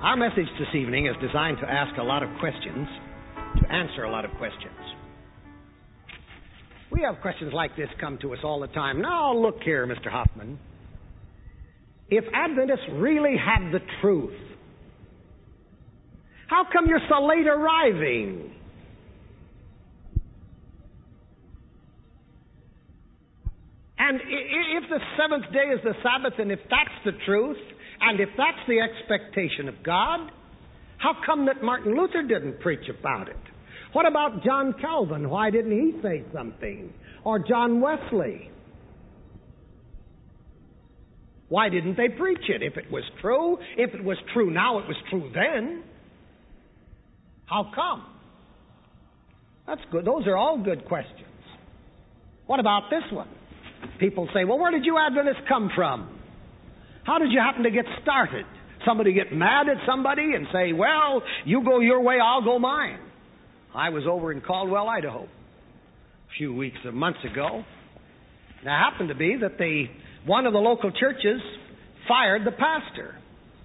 Our message this evening is designed to ask a lot of questions, to answer a lot of questions. We have questions like this come to us all the time. Now, look here, Mr. Hoffman. If Adventists really had the truth, how come you're so late arriving? And if the seventh day is the Sabbath, and if that's the truth, and if that's the expectation of God, how come that Martin Luther didn't preach about it? What about John Calvin? Why didn't he say something? Or John Wesley? Why didn't they preach it? If it was true now, it was true then. How come? That's good. Those are all good questions. What about this one? People say, well, where did you Adventists come from? How did you happen to get started? Somebody get mad at somebody and say, well, you go your way, I'll go mine. I was over in Caldwell, Idaho, a few weeks or months ago. It happened to be that one of the local churches fired the pastor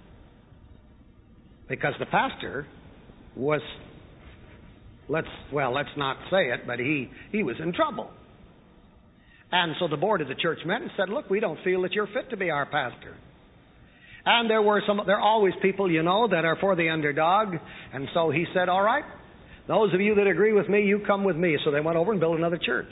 because the pastor was, let's not say it, but he was in trouble. And so the board of the church met and said, look, we don't feel that you're fit to be our pastor. And there are always people, that are for the underdog. And so he said, all right, those of you that agree with me, you come with me. So they went over and built another church.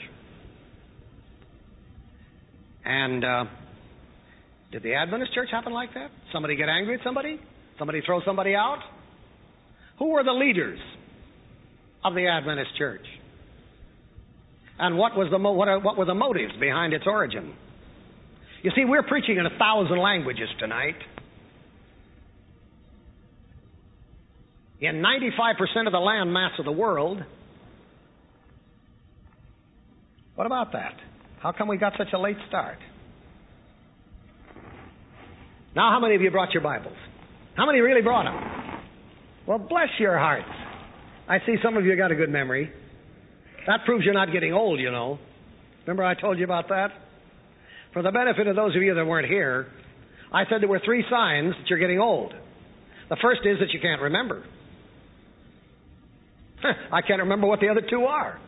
And did the Adventist church happen like that? Somebody get angry at somebody? Somebody throw somebody out? Who were the leaders of the Adventist church? And what were the motives behind its origin? You see, we're preaching in 1,000 languages tonight. In 95% of the land mass of the world. What about that? How come we got such a late start? Now, how many of you brought your Bibles? How many really brought them? Well, bless your hearts. I see some of you got a good memory. That proves you're not getting old, Remember I told you about that? For the benefit of those of you that weren't here, I said there were 3 signs that you're getting old. The first is that you can't remember. I can't remember what the other 2 are.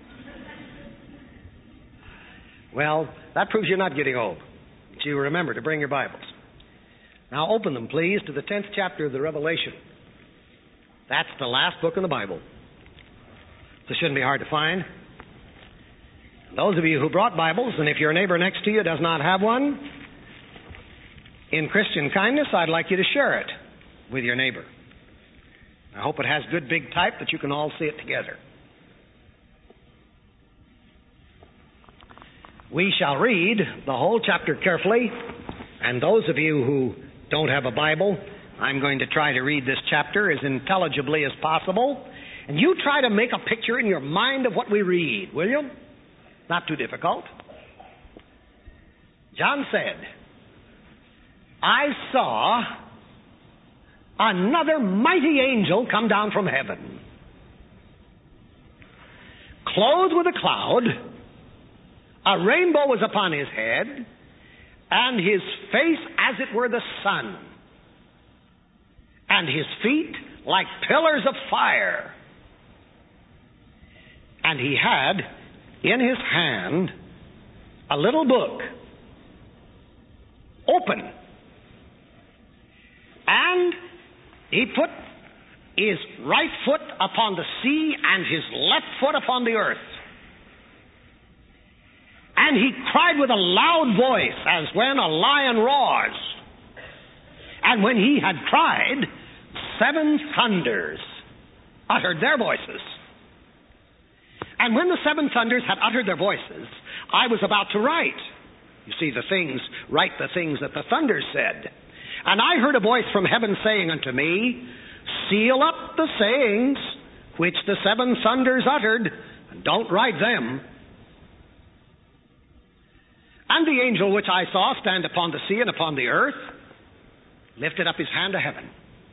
Well, that proves you're not getting old. But you remember to bring your Bibles. Now open them, please, to the 10th chapter of the Revelation. That's the last book in the Bible. So it shouldn't be hard to find. Those of you who brought Bibles, and if your neighbor next to you does not have one, in Christian kindness, I'd like you to share it with your neighbor. I hope it has good big type that you can all see it together. We shall read the whole chapter carefully, and those of you who don't have a Bible, I'm going to try to read this chapter as intelligibly as possible. And you try to make a picture in your mind of what we read, will you? Not too difficult. John said, I saw another mighty angel come down from heaven, clothed with a cloud. A rainbow was upon his head, and his face as it were the sun, and his feet like pillars of fire. And he had in his hand a little book, open. And he put his right foot upon the sea and his left foot upon the earth. And he cried with a loud voice, as when a lion roars. And when he had cried, 7 thunders uttered their voices. And when the 7 thunders had uttered their voices, I was about to write. You see, write the things that the thunders said. And I heard a voice from heaven saying unto me, seal up the sayings which the 7 thunders uttered, and don't write them. And the angel which I saw stand upon the sea and upon the earth lifted up his hand to heaven.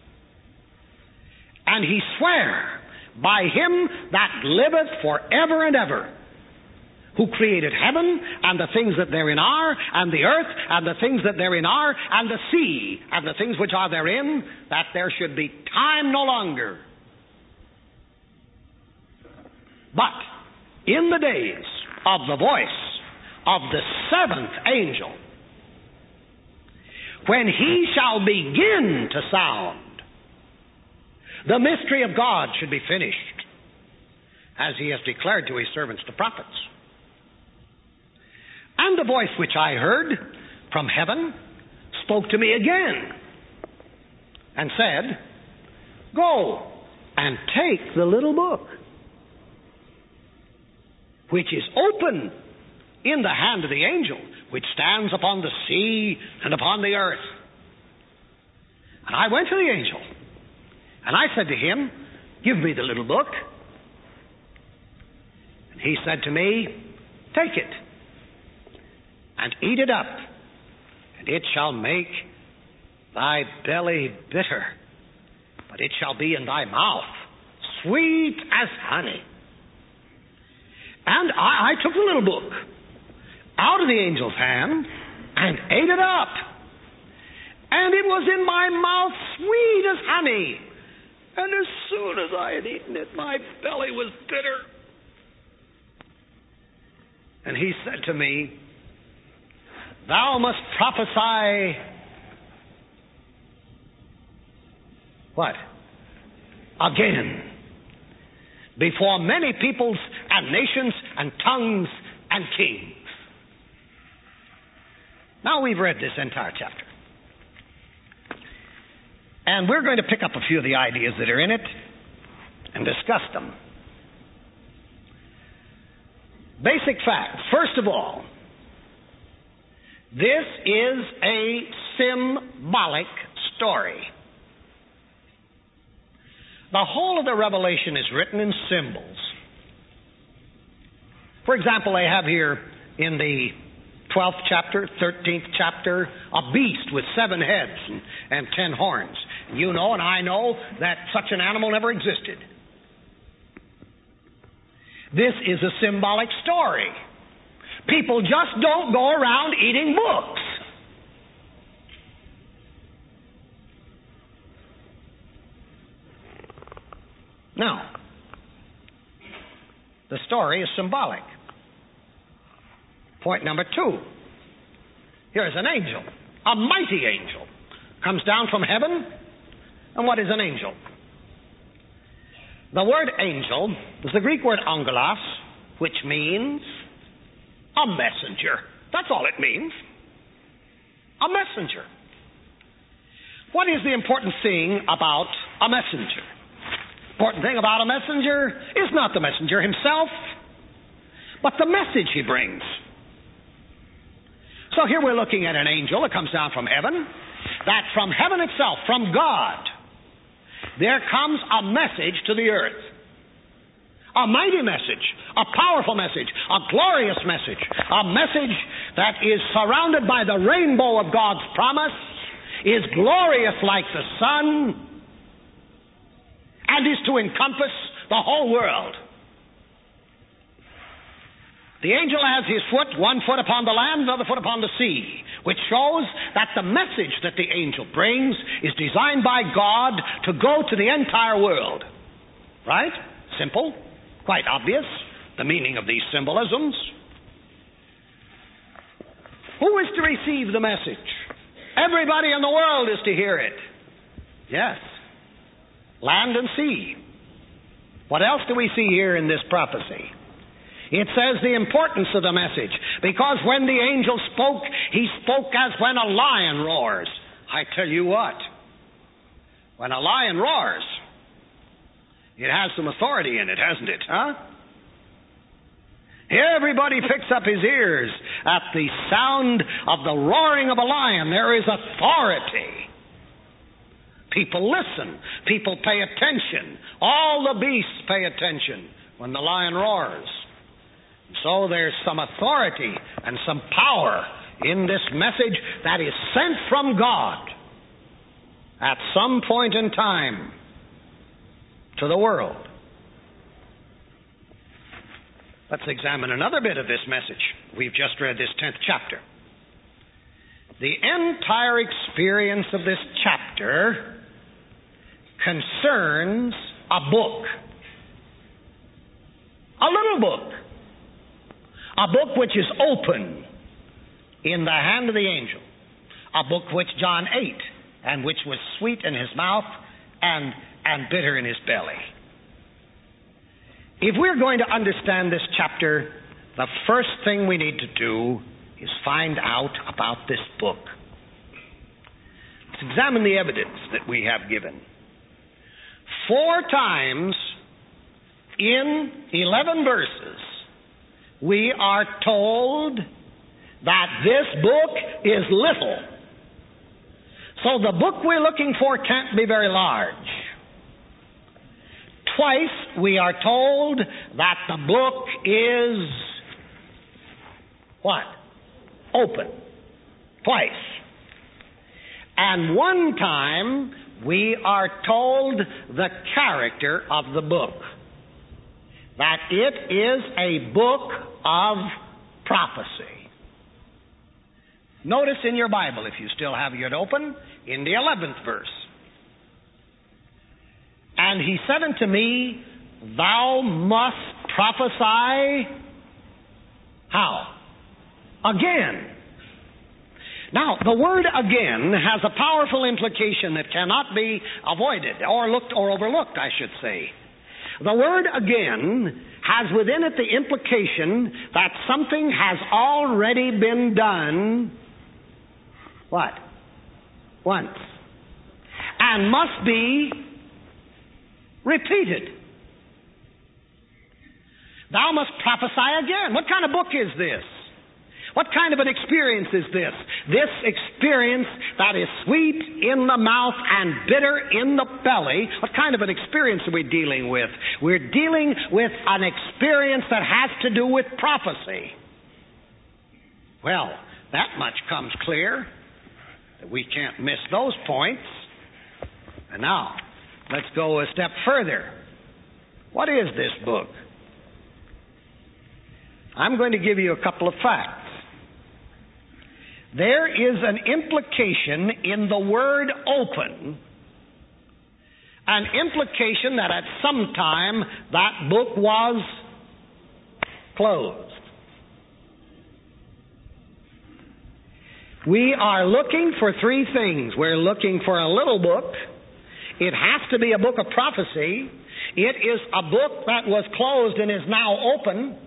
And he sware by him that liveth forever and ever, who created heaven and the things that therein are, and the earth and the things that therein are, and the sea and the things which are therein, that there should be time no longer. But in the days of the voice of the seventh angel, when he shall begin to sound, the mystery of God should be finished, as he has declared to his servants the prophets. And the voice which I heard from heaven spoke to me again and said, Go and take the little book, which is open in the hand of the angel, which stands upon the sea and upon the earth. And I went to the angel, and I said to him, Give me the little book. And he said to me, Take it, and eat it up, and it shall make thy belly bitter, but it shall be in thy mouth sweet as honey. And I took the little book out of the angel's hand and ate it up, and it was in my mouth sweet as honey. And as soon as I had eaten it, my belly was bitter. And he said to me, Thou must prophesy what? Again, before many peoples and nations and tongues and kings. Now we've read this entire chapter, and we're going to pick up a few of the ideas that are in it and discuss them. Basic facts. First of all, this is a symbolic story. The whole of the Revelation is written in symbols. For example, they have here in the 12th chapter, 13th chapter, a beast with 7 heads and 10 horns. You know and I know that such an animal never existed. This is a symbolic story. People just don't go around eating books. Now, the story is symbolic. Point number 2. Here is an angel, a mighty angel, comes down from heaven. And what is an angel? The word angel is the Greek word angelos, which means a messenger. That's all it means. A messenger. What is the important thing about a messenger? Important thing about a messenger is not the messenger himself, but the message he brings. So here we're looking at an angel that comes down from heaven, that from heaven itself, from God, there comes a message to the earth. A mighty message, a powerful message, a glorious message, a message that is surrounded by the rainbow of God's promise, is glorious like the sun, and is to encompass the whole world. The angel has his foot, one foot upon the land, another foot upon the sea, which shows that the message that the angel brings is designed by God to go to the entire world. Right? Simple. Quite obvious, the meaning of these symbolisms. Who is to receive the message? Everybody in the world is to hear it. Yes. Land and sea. What else do we see here in this prophecy? It says the importance of the message, because when the angel spoke, he spoke as when a lion roars. I tell you what, when a lion roars, it has some authority in it, hasn't it, huh? Everybody picks up his ears at the sound of the roaring of a lion. There is authority. People listen. People pay attention. All the beasts pay attention when the lion roars. So there's some authority and some power in this message that is sent from God at some point in time to the world. Let's examine another bit of this message. We've just read this 10th chapter. The entire experience of this chapter concerns a book. A little book. A book which is open in the hand of the angel. A book which John ate, and which was sweet in his mouth and bitter in his belly. If we're going to understand this chapter, the first thing we need to do is find out about this book. Let's examine the evidence that we have given. 4 times in 11 verses, we are told that this book is little. So the book we're looking for can't be very large. Twice we are told that the book is what? Open. Twice. And one time we are told the character of the book. That it is a book of prophecy. Notice in your Bible, if you still have it open, in the 11th verse. And he said unto me, thou must prophesy. How? Again. Now, the word again has a powerful implication that cannot be avoided, or overlooked, I should say. The word again has within it the implication that something has already been done. What? Once. And must be repeated. Thou must prophesy again. What kind of book is this? What kind of an experience is this? This experience that is sweet in the mouth and bitter in the belly. What kind of an experience are we dealing with? We're dealing with an experience that has to do with prophecy. Well, that much comes clear. We can't miss those points. And now, let's go a step further. What is this book? I'm going to give you a couple of facts. There is an implication in the word open, an implication that at some time that book was closed. We are looking for 3 things. We're looking for a little book. It has to be a book of prophecy. It is a book that was closed and is now open.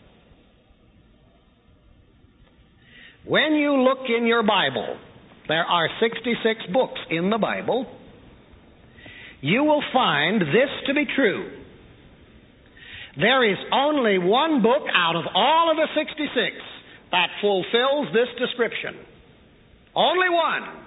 When you look in your Bible, there are 66 books in the Bible. You will find this to be true. There is only one book out of all of the 66 that fulfills this description. Only one.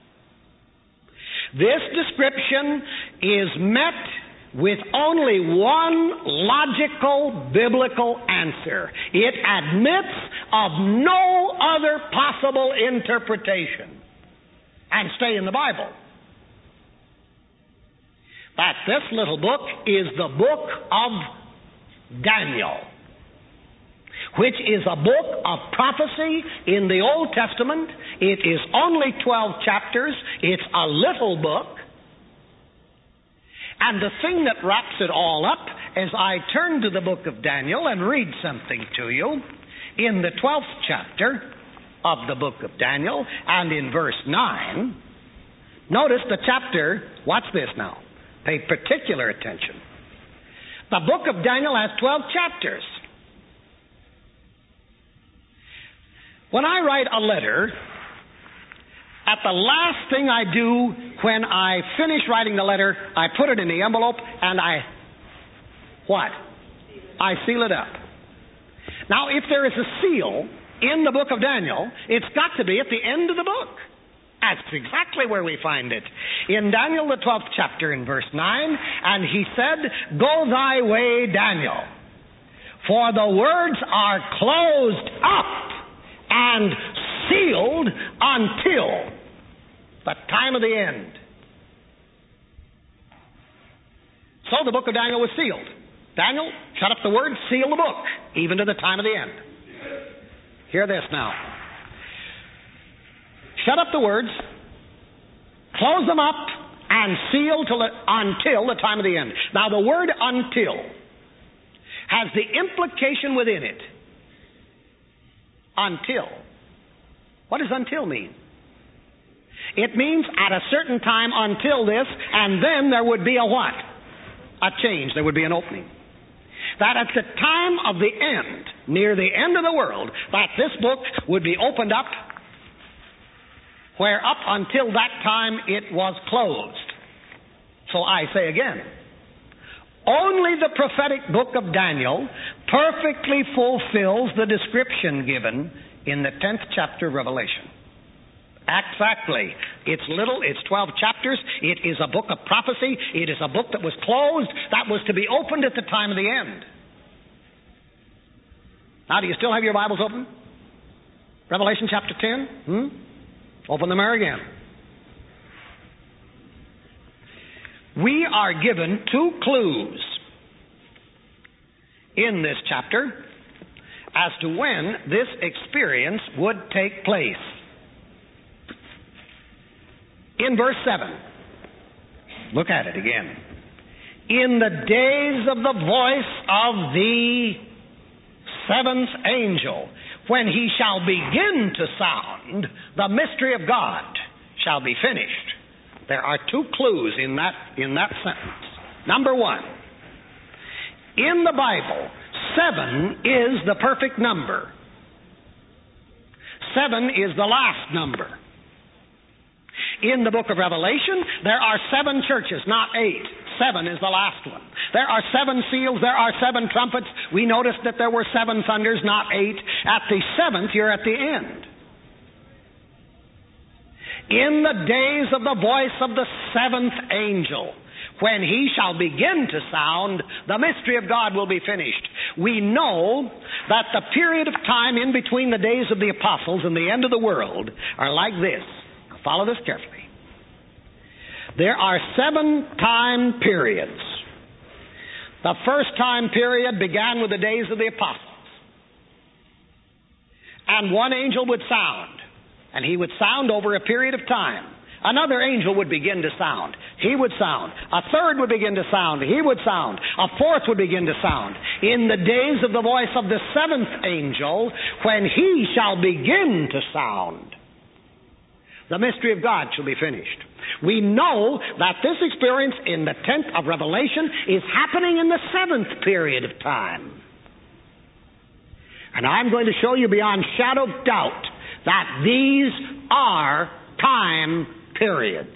This description is met with only one logical biblical answer. It admits of no other possible interpretation. And stay in the Bible. That this little book is the book of Daniel, which is a book of prophecy in the Old Testament. It is only 12 chapters. It's a little book. And the thing that wraps it all up, as I turn to the book of Daniel and read something to you, in the 12th chapter of the book of Daniel, and in verse 9, notice the chapter, watch this now, pay particular attention. The book of Daniel has 12 chapters. When I write a letter, at the last thing I do when I finish writing the letter, I put it in the envelope and I seal it up. Now, if there is a seal in the book of Daniel, it's got to be at the end of the book. That's exactly where we find it. In Daniel, the 12th chapter, in verse 9, and he said, Go thy way, Daniel, for the words are closed up and sealed until the time of the end. So the book of Daniel was sealed. Daniel, shut up the word, seal the book, even to the time of the end. Hear this now. Shut up the words, close them up, and seal until the time of the end. Now, the word until has the implication within it. Until. What does until mean? It means at a certain time until this, and then there would be a what? A change. There would be an opening. That at the time of the end, near the end of the world, that this book would be opened up, where up until that time it was closed. So I say again, only the prophetic book of Daniel perfectly fulfills the description given in the 10th chapter of Revelation. Exactly. It's little, it's 12 chapters, it is a book of prophecy, it is a book that was closed, that was to be opened at the time of the end. Now, do you still have your Bibles open? Revelation chapter 10? Open them there again. We are given two clues in this chapter as to when this experience would take place. In verse 7, look at it again. In the days of the voice of the seventh angel, when he shall begin to sound, the mystery of God shall be finished. There are two clues in that sentence. Number one, in the Bible, 7 is the perfect number. 7 is the last number. In the book of Revelation, there are 7 churches, not 8. 7 is the last one. There are 7 seals, there are 7 trumpets. We noticed that there were 7 thunders, not 8. At the 7th, you're at the end. In the days of the voice of the 7th angel, when he shall begin to sound, the mystery of God will be finished. We know that the period of time in between the days of the apostles and the end of the world are like this. Now follow this carefully. There are 7 time periods. The first time period began with the days of the apostles. And one angel would sound, and he would sound over a period of time. Another angel would begin to sound. He would sound. A third would begin to sound. He would sound. A fourth would begin to sound. In the days of the voice of the 7th angel, when he shall begin to sound, the mystery of God shall be finished. We know that this experience in the 10th of Revelation is happening in the 7th period of time. And I'm going to show you beyond shadow of doubt that these are time periods.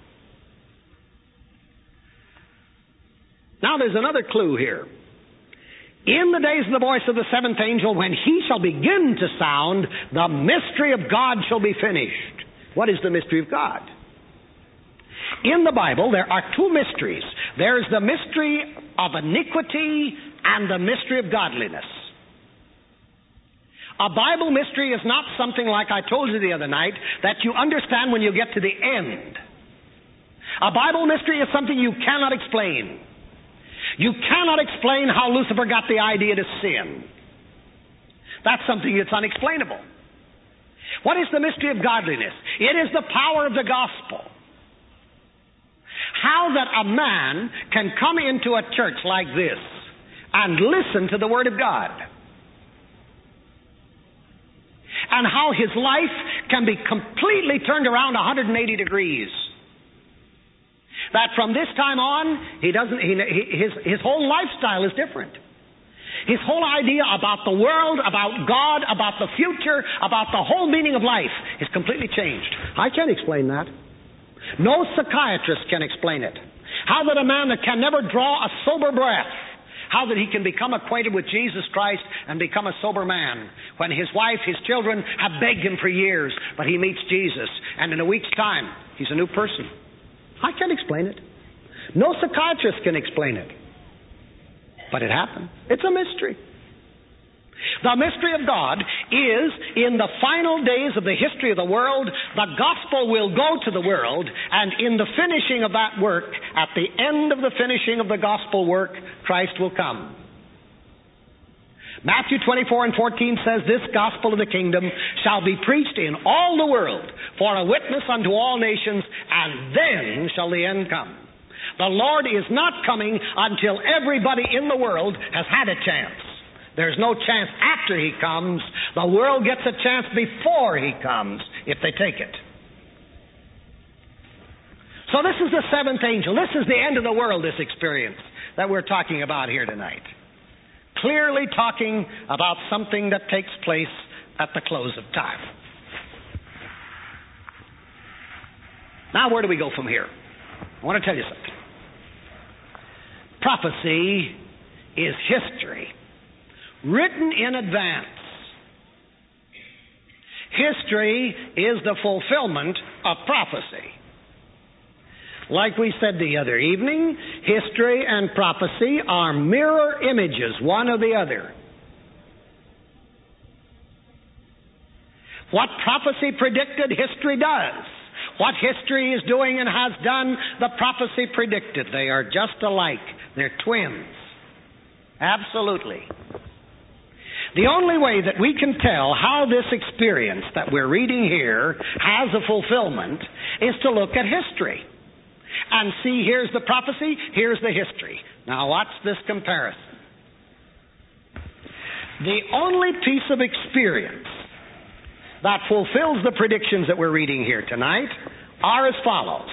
Now there's another clue here. In the days of the voice of the 7th angel, when he shall begin to sound, the mystery of God shall be finished. What is the mystery of God? In the Bible, there are 2 mysteries. There's the mystery of iniquity and the mystery of godliness. A Bible mystery is not something like I told you the other night that you understand when you get to the end. A Bible mystery is something you cannot explain. You cannot explain how Lucifer got the idea to sin. That's something that's unexplainable. What is the mystery of godliness? It is the power of the gospel. How that a man can come into a church like this and listen to the Word of God. And how his life can be completely turned around 180 degrees. That from this time on, his whole lifestyle is different. His whole idea about the world, about God, about the future, about the whole meaning of life is completely changed. I can't explain that. No psychiatrist can explain it. How that a man that can never draw a sober breath, how that he can become acquainted with Jesus Christ and become a sober man when his wife, his children have begged him for years, but he meets Jesus, and in a week's time, he's a new person. I can't explain it. No psychiatrist can explain it. But it happened. It's a mystery. The mystery of God is in the final days of the history of the world, the gospel will go to the world, and in the finishing of that work, at the end of the finishing of the gospel work, Christ will come. Matthew 24 and 14 says, "This gospel of the kingdom shall be preached in all the world for a witness unto all nations, and then shall the end come." The Lord is not coming until everybody in the world has had a chance. There's no chance after He comes. The world gets a chance before He comes, if they take it. So this is the seventh angel. This is the end of the world, this experience that we're talking about here tonight. Clearly talking about something that takes place at the close of time. Now, where do we go from here? I want to tell you something. Prophecy is history, written in advance. History is the fulfillment of prophecy. Like we said the other evening, history and prophecy are mirror images, one of the other. What prophecy predicted, history does. What history is doing and has done, the prophecy predicted. They are just alike. They're twins. Absolutely. The only way that we can tell how this experience that we're reading here has a fulfillment is to look at history. And see, here's the prophecy, here's the history. Now watch this comparison. The only piece of experience that fulfills the predictions that we're reading here tonight are as follows.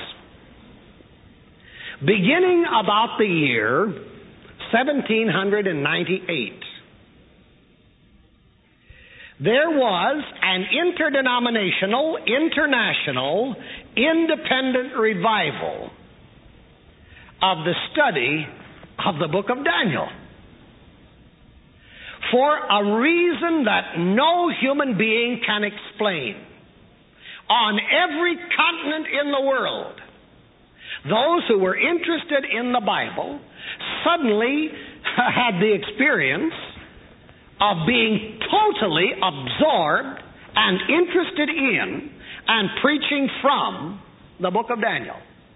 Beginning about the year 1798, there was an interdenominational, international, independent revival of the study of the book of Daniel. For a reason that no human being can explain. On every continent in the world, those who were interested in the Bible suddenly had the experience of being totally absorbed and interested in and preaching from the book of Daniel.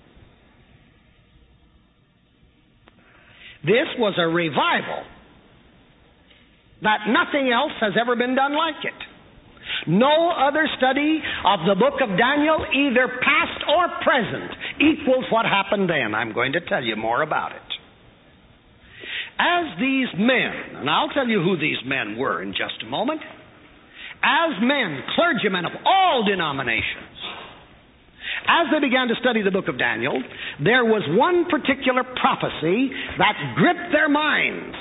This was a revival that nothing else has ever been done like it. No other study of the book of Daniel, either past or present, equals what happened then. I'm going to tell you more about it. As these men, and I'll tell you who these men were in just a moment, as men, clergymen of all denominations, as they began to study the book of Daniel, there was one particular prophecy that gripped their minds.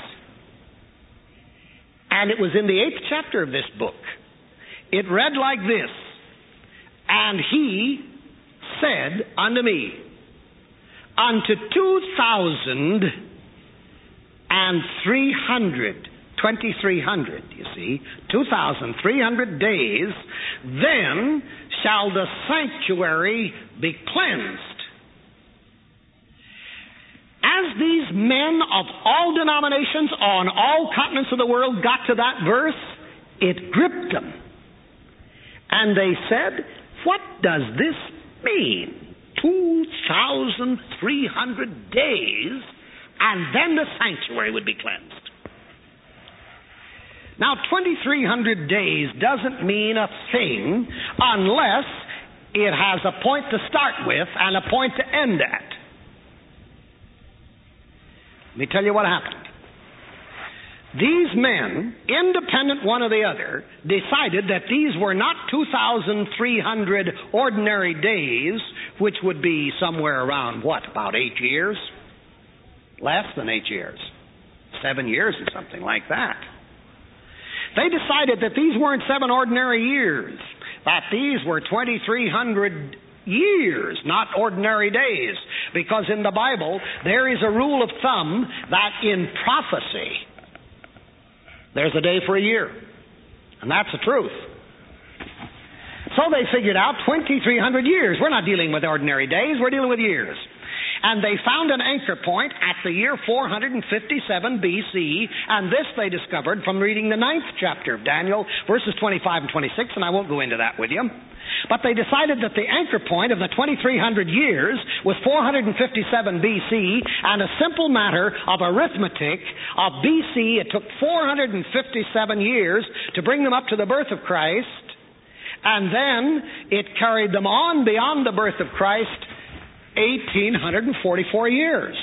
And it was in the 8th chapter of this book. It read like this, "And he said unto me, unto 2,300, you see, 2,300 days, then shall the sanctuary be cleansed." As these men of all denominations on all continents of the world got to that verse, it gripped them. And they said, what does this mean? 2,300 days, and then the sanctuary would be cleansed. Now, 2,300 days doesn't mean a thing unless it has a point to start with and a point to end at. Let me tell you what happened. These men, independent one of the other, decided that these were not 2,300 ordinary days, which would be somewhere around, about 8 years? Less than 8 years. 7 years or something like that. They decided that these weren't 7 ordinary years, that these were 2,300 years, not ordinary days. Because in the Bible, there is a rule of thumb that in prophecy, there's a day for a year. And that's the truth. So they figured out 2,300 years. We're not dealing with ordinary days, we're dealing with years. And they found an anchor point at the year 457 BC, and this they discovered from reading the 9th chapter of Daniel, verses 25 and 26, and I won't go into that with you. But they decided that the anchor point of the 2300 years was 457 BC, and a simple matter of arithmetic of BC, it took 457 years to bring them up to the birth of Christ, and then it carried them on beyond the birth of Christ 1,844 years.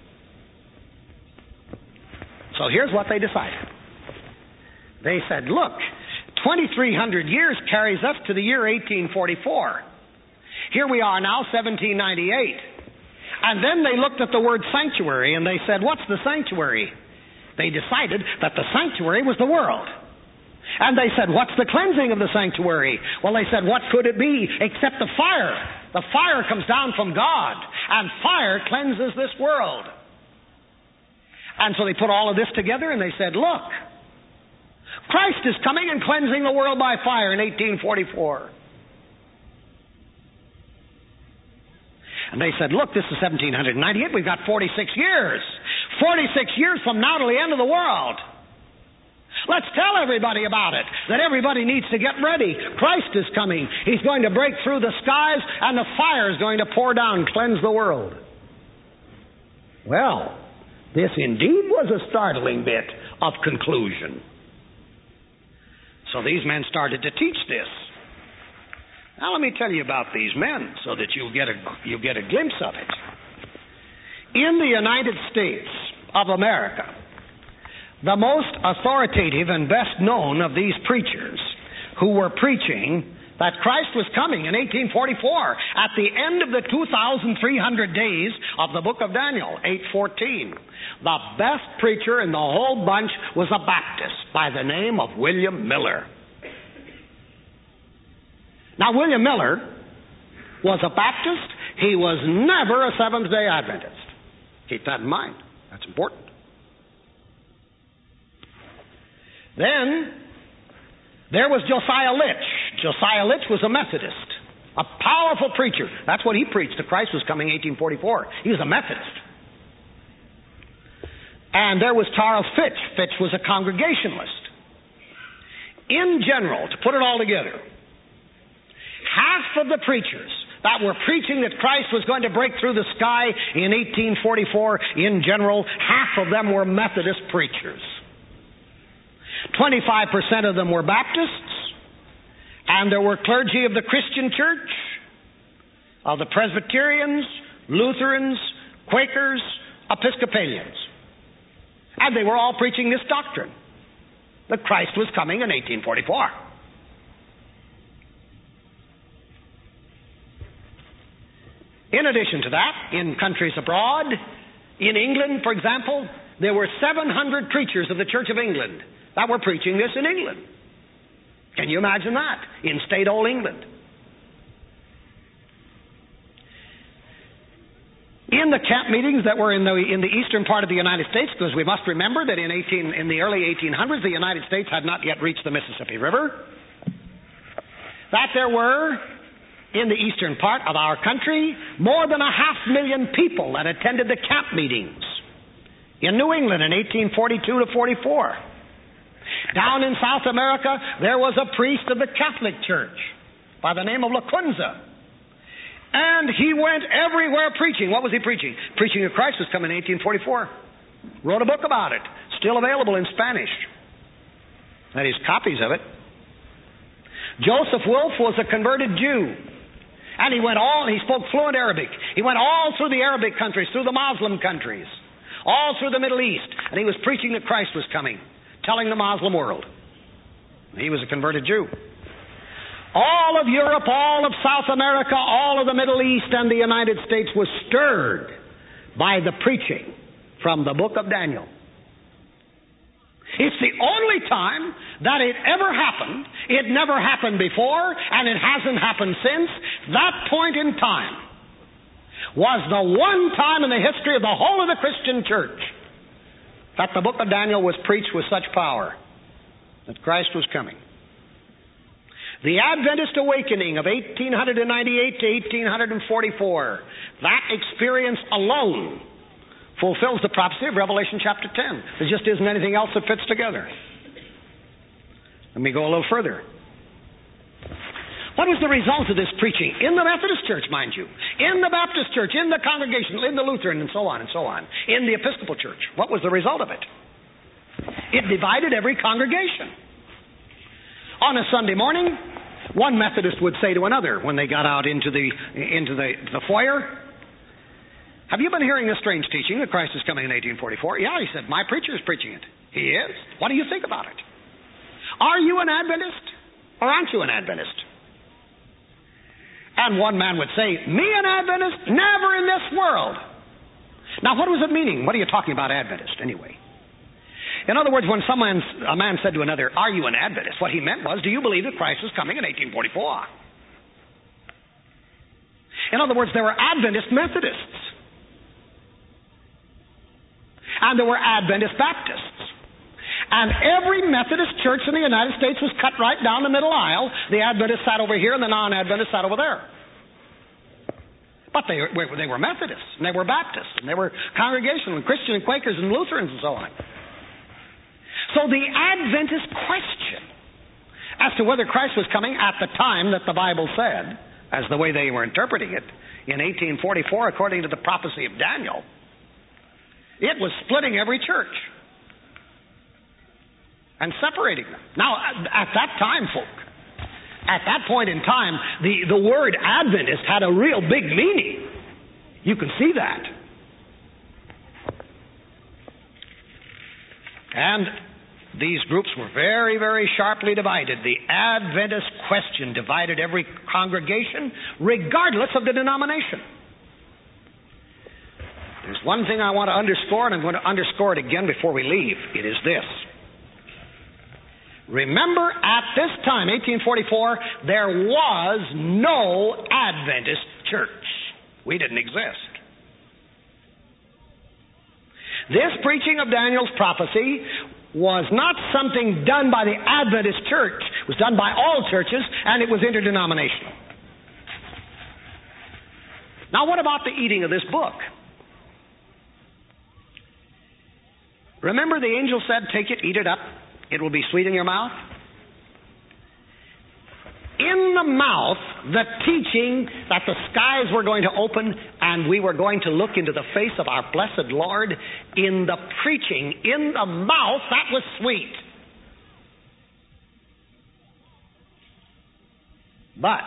So here's what they decided. They said, look, 2,300 years carries us to the year 1844. Here we are now, 1798. And then they looked at the word sanctuary and they said, what's the sanctuary? They decided that the sanctuary was the world. And they said, what's the cleansing of the sanctuary? Well, they said, what could it be except the fire? The fire comes down from God, and fire cleanses this world. And so they put all of this together and they said, look, Christ is coming and cleansing the world by fire in 1844. And they said, look, this is 1798. We've got 46 years. 46 years from now to the end of the world. Let's tell everybody about it, that everybody needs to get ready. Christ is coming. He's going to break through the skies, and the fire is going to pour down, cleanse the world. Well, this indeed was a startling bit of conclusion. So these men started to teach this. Now let me tell you about these men so that you get a glimpse of it. In the United States of America, the most authoritative and best known of these preachers who were preaching that Christ was coming in 1844 at the end of the 2,300 days of the book of Daniel, 8:14. The best preacher in the whole bunch was a Baptist by the name of William Miller. Now, William Miller was a Baptist. He was never a Seventh-day Adventist. Keep that in mind. That's important. Then there was Josiah Litch. Josiah Litch was a Methodist, a powerful preacher. That's what he preached. The Christ was coming 1844. He was a Methodist. And there was Charles Fitch. Fitch was a Congregationalist. In general, to put it all together, half of the preachers that were preaching that Christ was going to break through the sky in 1844, in general, half of them were Methodist preachers. 25% of them were Baptists, and there were clergy of the Christian church, of the Presbyterians, Lutherans, Quakers, Episcopalians. And they were all preaching this doctrine, that Christ was coming in 1844. In addition to that, in countries abroad, in England, for example, there were 700 preachers of the Church of England that were preaching this in England. Can you imagine that? In state old England. In the camp meetings that were in the eastern part of the United States, because we must remember that in the early 1800s, the United States had not yet reached the Mississippi River, that there were, in the eastern part of our country, more than 500,000 people that attended the camp meetings in New England in 1842 to 44. Down in South America, there was a priest of the Catholic Church by the name of Lacunza. And he went everywhere preaching. What was he preaching? Preaching that Christ was coming in 1844. Wrote a book about it. Still available in Spanish. That is, copies of it. Joseph Wolf was a converted Jew. And he spoke fluent Arabic. He went all through the Arabic countries, through the Muslim countries, all through the Middle East. And he was preaching that Christ was coming, telling the Muslim world. He was a converted Jew. All of Europe, all of South America, all of the Middle East and the United States was stirred by the preaching from the book of Daniel. It's the only time that it ever happened. It never happened before, and it hasn't happened since. That point in time was the one time in the history of the whole of the Christian church that the book of Daniel was preached with such power that Christ was coming. The Adventist awakening of 1898 to 1844, that experience alone fulfills the prophecy of Revelation chapter 10. There just isn't anything else that fits together. Let me go a little further. What was the result of this preaching? In the Methodist Church, mind you. In the Baptist Church, in the Congregational, in the Lutheran, and so on and so on. In the Episcopal Church. What was the result of it? It divided every congregation. On a Sunday morning, one Methodist would say to another when they got out into the foyer, "Have you been hearing this strange teaching that Christ is coming in 1844? Yeah, he said, my preacher is preaching it. He is. What do you think about it? Are you an Adventist or aren't you an Adventist? And one man would say, me an Adventist? Never in this world. Now, what was it meaning? What are you talking about, Adventist, anyway? In other words, when a man said to another, are you an Adventist? What he meant was, do you believe that Christ is coming in 1844? In other words, there were Adventist Methodists. And there were Adventist Baptists. And every Methodist church in the United States was cut right down the middle aisle. The Adventists sat over here and the non-Adventists sat over there. But they were Methodists, and they were Baptists, and they were Congregational, and Christian, and Quakers, and Lutherans, and so on. So the Adventist question as to whether Christ was coming at the time that the Bible said, as the way they were interpreting it, in 1844, according to the prophecy of Daniel, it was splitting every church and separating them. Now, at that time, folk, at that point in time, the word Adventist had a real big meaning. You can see that. And these groups were very, very sharply divided. The Adventist question divided every congregation, regardless of the denomination. There's one thing I want to underscore, and I'm going to underscore it again before we leave. It is this. Remember, at this time, 1844, there was no Adventist church. We didn't exist. This preaching of Daniel's prophecy was not something done by the Adventist church. It was done by all churches, and it was interdenominational. Now, what about the eating of this book? Remember, the angel said, take it, eat it up. It will be sweet in your mouth. In the mouth, the teaching that the skies were going to open and we were going to look into the face of our blessed Lord, in the preaching, in the mouth, that was sweet. But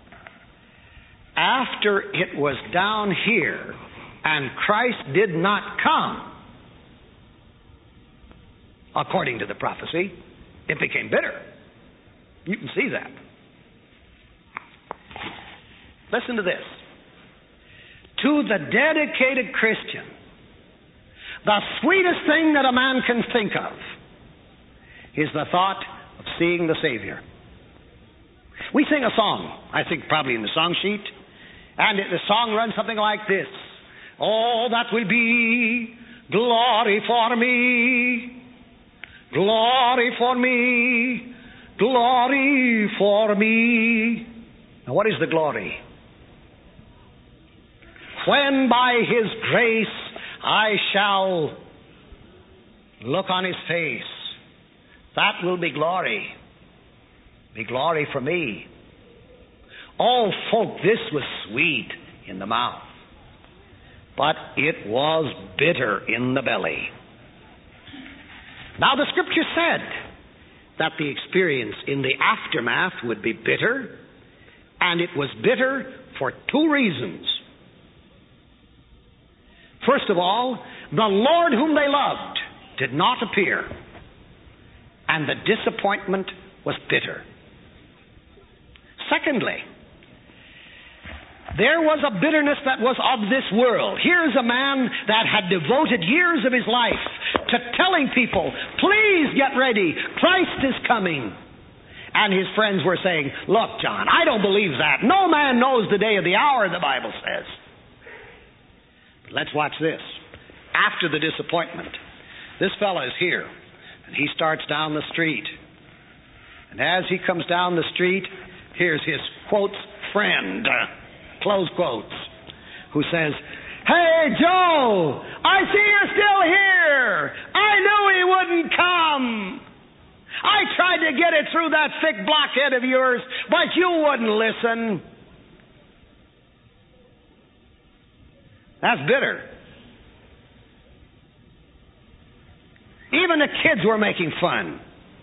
after it was down here and Christ did not come, according to the prophecy, it became bitter. You can see that. Listen to this. To the dedicated Christian, the sweetest thing that a man can think of is the thought of seeing the Savior. We sing a song, I think probably in the song sheet, and the song runs something like this. Oh, that will be glory for me. Glory for me, glory for me. Now, what is the glory? When by His grace I shall look on His face, that will be glory. Be glory for me. Oh, folk, this was sweet in the mouth, but it was bitter in the belly. Now, the Scripture said that the experience in the aftermath would be bitter, and it was bitter for two reasons. First of all, the Lord whom they loved did not appear, and the disappointment was bitter. Secondly, there was a bitterness that was of this world. Here's a man that had devoted years of his life to telling people, please get ready, Christ is coming. And his friends were saying, look, John, I don't believe that. No man knows the day or the hour, the Bible says. But let's watch this. After the disappointment, this fellow is here, and he starts down the street. And as he comes down the street, here's his, quotes, friend, close quotes, who says, "Hey, Joe, I see you're still here. I knew he wouldn't come. I tried to get it through that thick blockhead of yours, but you wouldn't listen." That's bitter. Even the kids were making fun.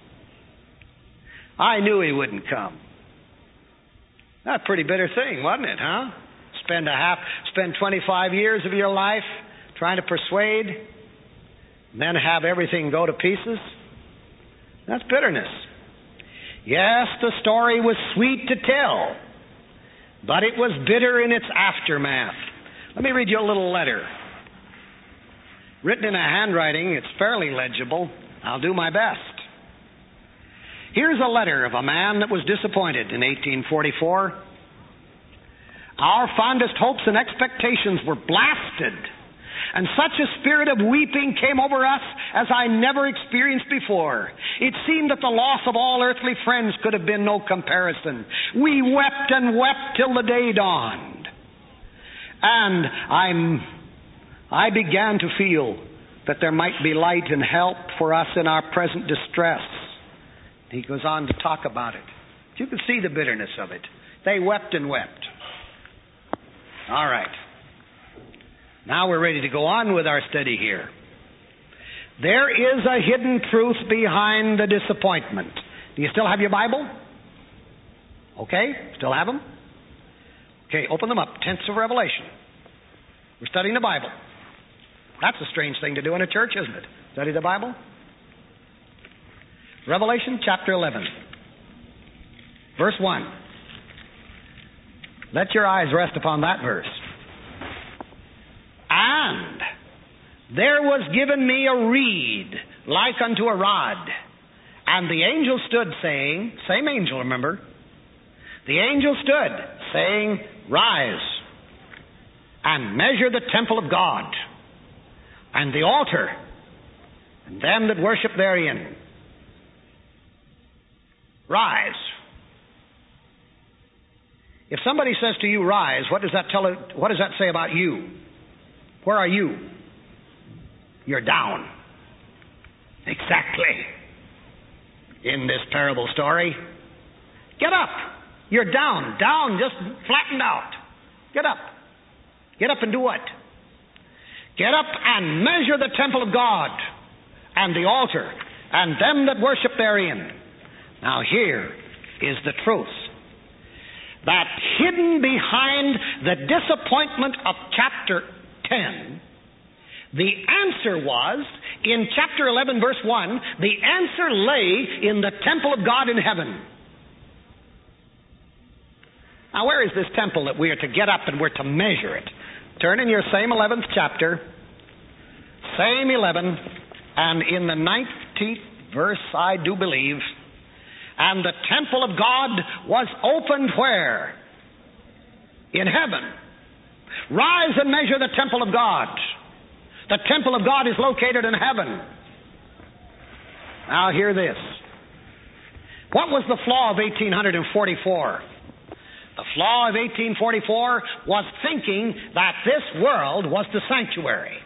I knew he wouldn't come. That's a pretty bitter thing, wasn't it, huh? Spend 25 years of your life trying to persuade, and then have everything go to pieces. That's bitterness. Yes, the story was sweet to tell, but it was bitter in its aftermath. Let me read you a little letter. Written in a handwriting, it's fairly legible. I'll do my best. Here's a letter of a man that was disappointed in 1844. "Our fondest hopes and expectations were blasted, and such a spirit of weeping came over us as I never experienced before. It seemed that the loss of all earthly friends could have been no comparison. We wept and wept till the day dawned. And I began to feel that there might be light and help for us in our present distress." He goes on to talk about it. You can see the bitterness of it. They wept and wept. All right. Now we're ready to go on with our study here. There is a hidden truth behind the disappointment. Do you still have your Bible? Okay, still have them? Okay, open them up. 10th of Revelation. We're studying the Bible. That's a strange thing to do in a church, isn't it? Study the Bible. Revelation chapter 11. Verse 1. Let your eyes rest upon that verse. "And there was given me a reed like unto a rod. And the angel stood saying," same angel, remember? "The angel stood saying, Rise and measure the temple of God and the altar and them that worship therein." Rise. If somebody says to you, "Rise," what does that say about you? Where are you? You're down. Exactly. In this parable story. Get up. You're down. Down, just flattened out. Get up. Get up and do what? Get up and measure the temple of God and the altar and them that worship therein. Now here is the truth. That hidden behind the disappointment of chapter 10, the answer was, in chapter 11, verse 1, the answer lay in the temple of God in heaven. Now, where is this temple that we are to get up and we're to measure it? Turn in your same 11th chapter, same 11, and in the 19th verse, I do believe, "And the temple of God was opened where? In heaven. Rise and measure the temple of God." The temple of God is located in heaven. Now hear this. What was the flaw of 1844? The flaw of 1844 was thinking that this world was the sanctuary.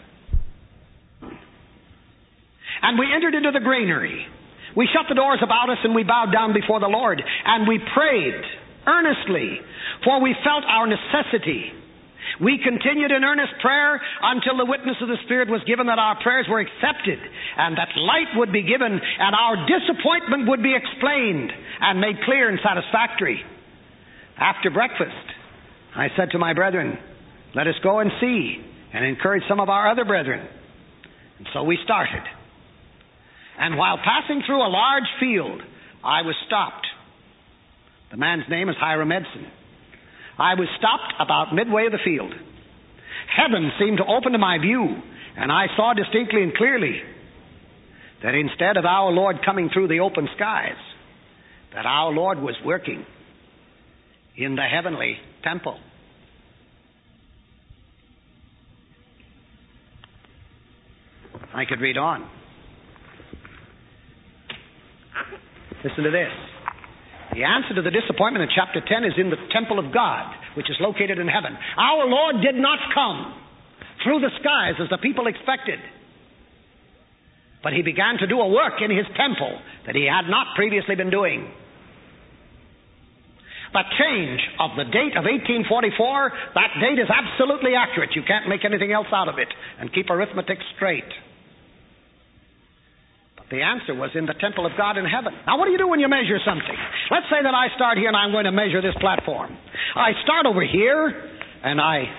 And we entered into the granary. We shut the doors about us and we bowed down before the Lord. And we prayed earnestly, for we felt our necessity. We continued in earnest prayer until the witness of the Spirit was given that our prayers were accepted and that light would be given and our disappointment would be explained and made clear and satisfactory. After breakfast, I said to my brethren, "Let us go and see and encourage some of our other brethren." And so we started. And while passing through a large field, I was stopped. The man's name is Hiram Edson. I was stopped about midway of the field. Heaven seemed to open to my view, and I saw distinctly and clearly that instead of our Lord coming through the open skies, that our Lord was working in the heavenly temple. I could read on. Listen to this. The answer to the disappointment in chapter 10 is in the temple of God, which is located in heaven. Our Lord did not come through the skies as the people expected, but he began to do a work in his temple that he had not previously been doing. The change of the date of 1844, that date is absolutely accurate. You can't make anything else out of it and keep arithmetic straight. But the answer was in the temple of God in heaven. Now, what do you do when you measure something? Let's say that I start here and I'm going to measure this platform. I start over here and I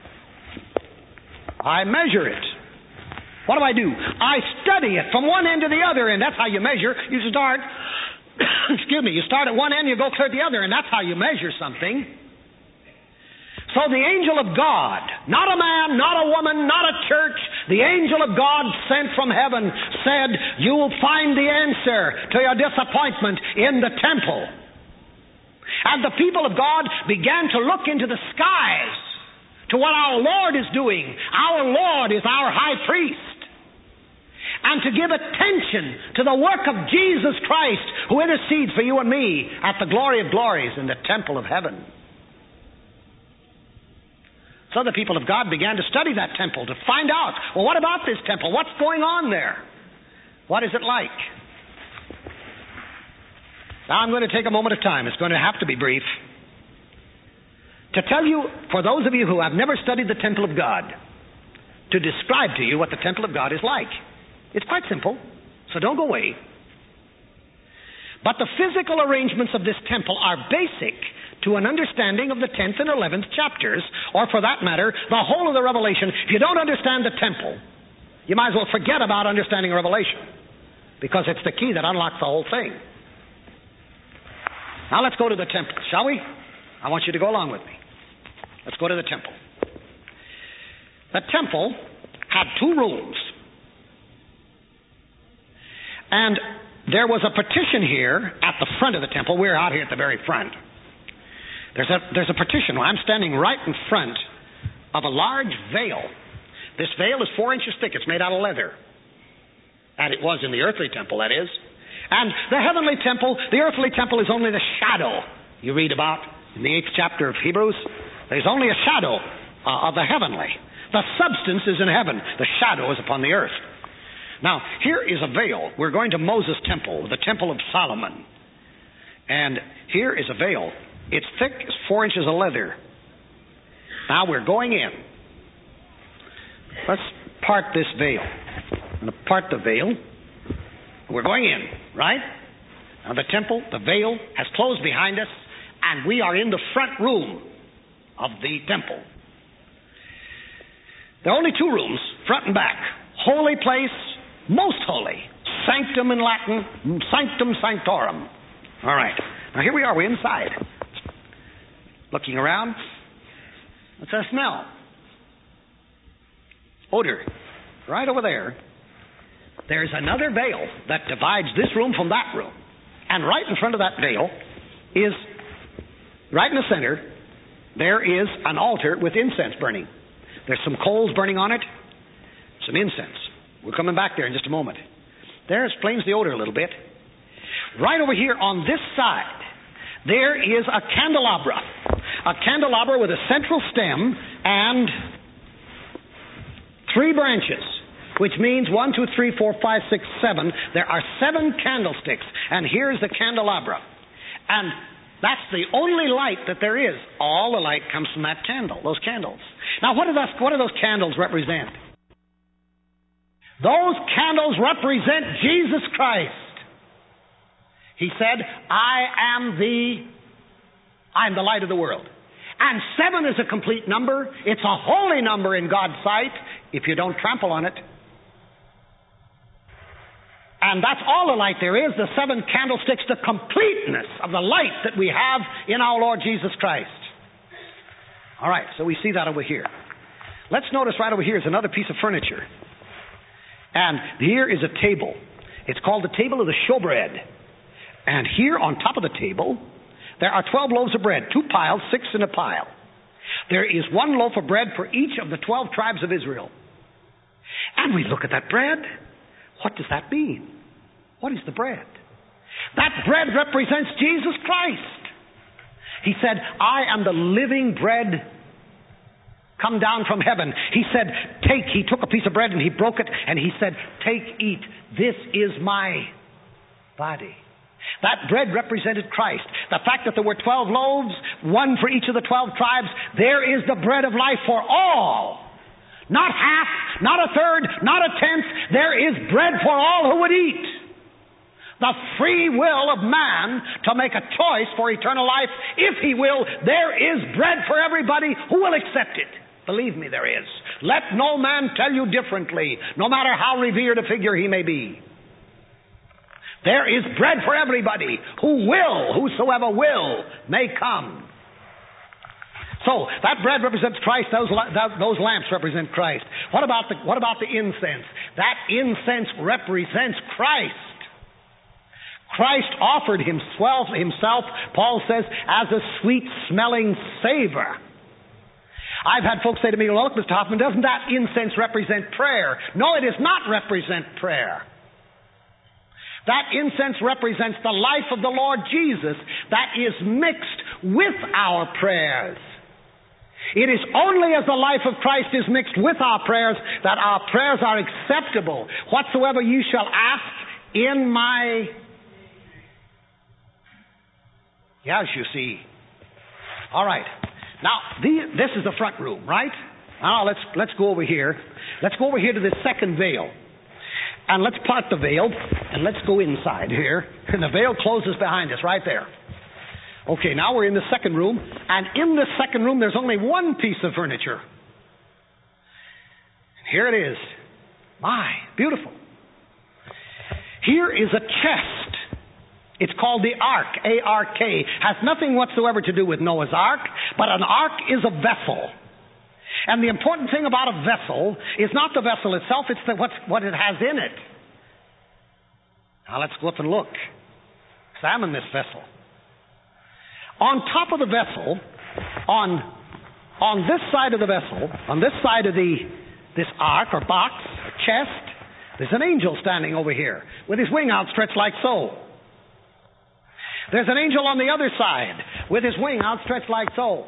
measure it. What do? I study it from one end to the other end. That's how you measure. You start... you start at one end, you go clear to the other, and that's how you measure something. So the angel of God, not a man, not a woman, not a church, the angel of God sent from heaven said, you will find the answer to your disappointment in the temple. And the people of God began to look into the skies to what our Lord is doing. Our Lord is our high priest. And to give attention to the work of Jesus Christ, who intercedes for you and me at the glory of glories in the temple of heaven. So the people of God began to study that temple to find out, well, what about this temple? What's going on there? What is it like? Now I'm going to take a moment of time. It's going to have to be brief. To tell you, for those of you who have never studied the temple of God, to describe to you what the temple of God is like. It's quite simple, so don't go away. But the physical arrangements of this temple are basic to an understanding of the 10th and 11th chapters, or for that matter, the whole of the Revelation. If you don't understand the temple, you might as well forget about understanding Revelation, because it's the key that unlocks the whole thing. Now let's go to the temple, shall we? I want you to go along with me. Let's go to the temple. The temple had 2 rooms. And there was a partition here at the front of the temple. We're out here at the very front. There's a partition. I'm standing right in front of a large veil. This veil is 4 inches thick. It's made out of leather. And it was in the earthly temple, that is. And the heavenly temple, the earthly temple is only the shadow. You read about in the 8th chapter of Hebrews. There's only a shadow of the heavenly. The substance is in heaven. The shadow is upon the earth. Now, here is a veil. We're going to Moses' temple, the temple of Solomon. And here is a veil. It's thick as 4 inches of leather. Now we're going in. Let's part this veil. I'm going to part the veil. We're going in, right? Now the temple, the veil, has closed behind us, and we are in the front room of the temple. There are only 2 rooms, front and back. Holy place, most holy. Sanctum in Latin, sanctum sanctorum. All right. Now here we are. We're inside. Looking around. What's that smell? Odor. Right over there. There's another veil that divides this room from that room. And right in front of that veil is, right in the center, there is an altar with incense burning. There's some coals burning on it, some incense. We're coming back there in just a moment. There explains the odor a little bit. Right over here on this side, there is a candelabra. A candelabra with a central stem and 3 branches, which means 1, 2, 3, 4, 5, 6, 7. There are 7 candlesticks, and here's the candelabra. And that's the only light that there is. All the light comes from that candle, those candles. Now, what do those candles represent? Those candles represent Jesus Christ. He said, I'm the light of the world. And 7 is a complete number. It's a holy number in God's sight if you don't trample on it. And that's all the light there is, the 7 candlesticks, the completeness of the light that we have in our Lord Jesus Christ. All right, so we see that over here. Let's notice right over here is another piece of furniture. And here is a table. It's called the table of the showbread. And here on top of the table, there are 12 loaves of bread, 2 piles, 6 in a pile. There is 1 loaf of bread for each of the 12 tribes of Israel. And we look at that bread. What does that mean? What is the bread? That bread represents Jesus Christ. He said, I am the living bread come down from heaven. He said, he took a piece of bread and he broke it and he said, take, eat. This is my body. That bread represented Christ. The fact that there were 12 loaves, one for each of the 12 tribes, there is the bread of life for all. Not half, not a third, not a tenth. There is bread for all who would eat. The free will of man to make a choice for eternal life, if he will. There is bread for everybody who will accept it. Believe me, there is. Let no man tell you differently, no matter how revered a figure he may be. There is bread for everybody whosoever will, may come. So, that bread represents Christ, those lamps represent Christ. What about the incense? That incense represents Christ. Christ offered himself, Paul says, as a sweet-smelling savor. I've had folks say to me, look, Mr. Hoffman, doesn't that incense represent prayer? No, it does not represent prayer. That incense represents the life of the Lord Jesus that is mixed with our prayers. It is only as the life of Christ is mixed with our prayers that our prayers are acceptable. Whatsoever you shall ask in my... Yes, you see. All right. Now, this is the front room, right? Now, let's go over here. Let's go over here to this second veil. And let's part the veil, and let's go inside here. And the veil closes behind us right there. Okay, now we're in the second room. And in the second room, there's only one piece of furniture. Here it is. My, beautiful. Here is a chest. It's called the Ark, A-R-K. Has nothing whatsoever to do with Noah's Ark, but an ark is a vessel. And the important thing about a vessel is not the vessel itself, it's what it has in it. Now let's go up and look. Examine this vessel. On top of the vessel, on this side of the vessel, on this side of this ark or box or chest, there's an angel standing over here with his wing outstretched like so. There's an angel on the other side with his wing outstretched like so.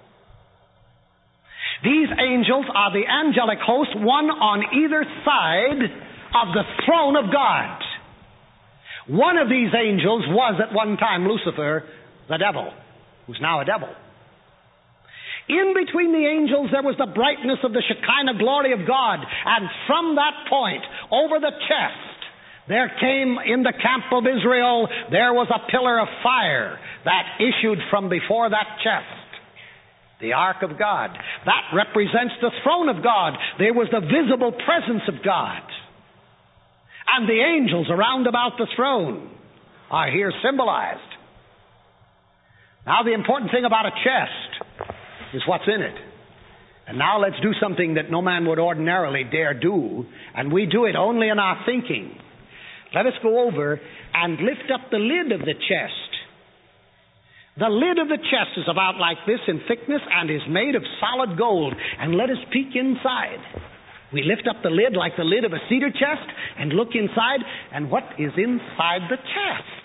These angels are the angelic host, one on either side of the throne of God. One of these angels was at one time Lucifer, the devil, who's now a devil. In between the angels there was the brightness of the Shekinah glory of God, and from that point, over the chest, there came in the camp of Israel, there was a pillar of fire that issued from before that chest. The Ark of God. That represents the throne of God. There was the visible presence of God. And the angels around about the throne are here symbolized. Now the important thing about a chest is what's in it. And now let's do something that no man would ordinarily dare do, and we do it only in our thinking. Let us go over and lift up the lid of the chest. The lid of the chest is about like this in thickness and is made of solid gold. And let us peek inside. We lift up the lid like the lid of a cedar chest and look inside. And what is inside the chest?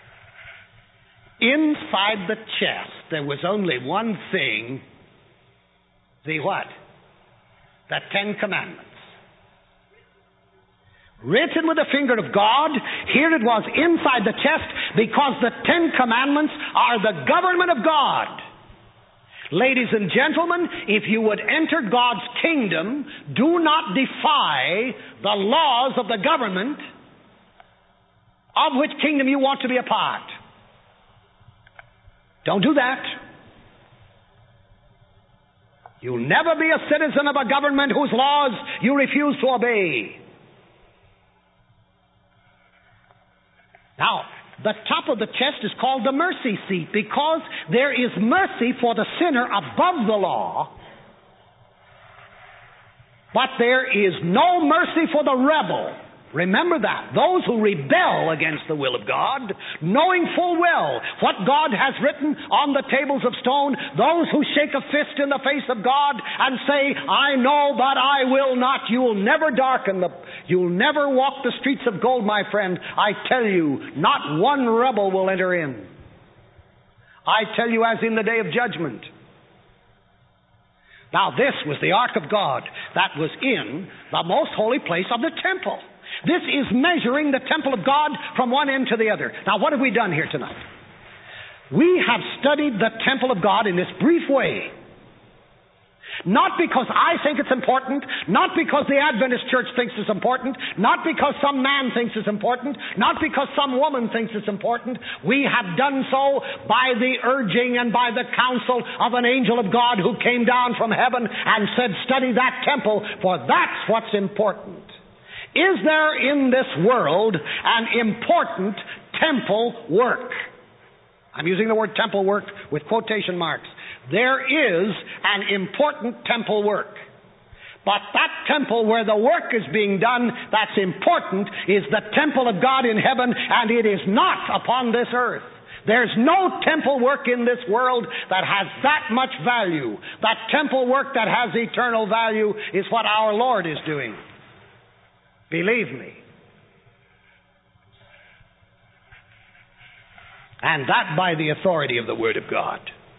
Inside the chest there was only one thing. The what? The 10 Commandments. Written with the finger of God, here it was inside the chest, because the 10 Commandments are the government of God. Ladies and gentlemen, if you would enter God's kingdom, do not defy the laws of the government of which kingdom you want to be a part. Don't do that. You'll never be a citizen of a government whose laws you refuse to obey. Now, the top of the chest is called the mercy seat because there is mercy for the sinner above the law, but there is no mercy for the rebel. Remember that. Those who rebel against the will of God, knowing full well what God has written on the tables of stone, those who shake a fist in the face of God and say, I know, but I will not. You will never darken You'll never walk the streets of gold, my friend. I tell you, not one rebel will enter in. I tell you, as in the day of judgment. Now this was the ark of God that was in the most holy place of the temple. This is measuring the temple of God from one end to the other. Now what have we done here tonight? We have studied the temple of God in this brief way. Not because I think it's important, not because the Adventist church thinks it's important, not because some man thinks it's important, not because some woman thinks it's important. We have done so by the urging and by the counsel of an angel of God who came down from heaven and said, study that temple, for that's what's important. Is there in this world an important temple work? I'm using the word temple work with quotation marks. There is an important temple work. But that temple where the work is being done that's important is the temple of God in heaven, and it is not upon this earth. There's no temple work in this world that has that much value. That temple work that has eternal value is what our Lord is doing. Believe me. And that by the authority of the Word of God.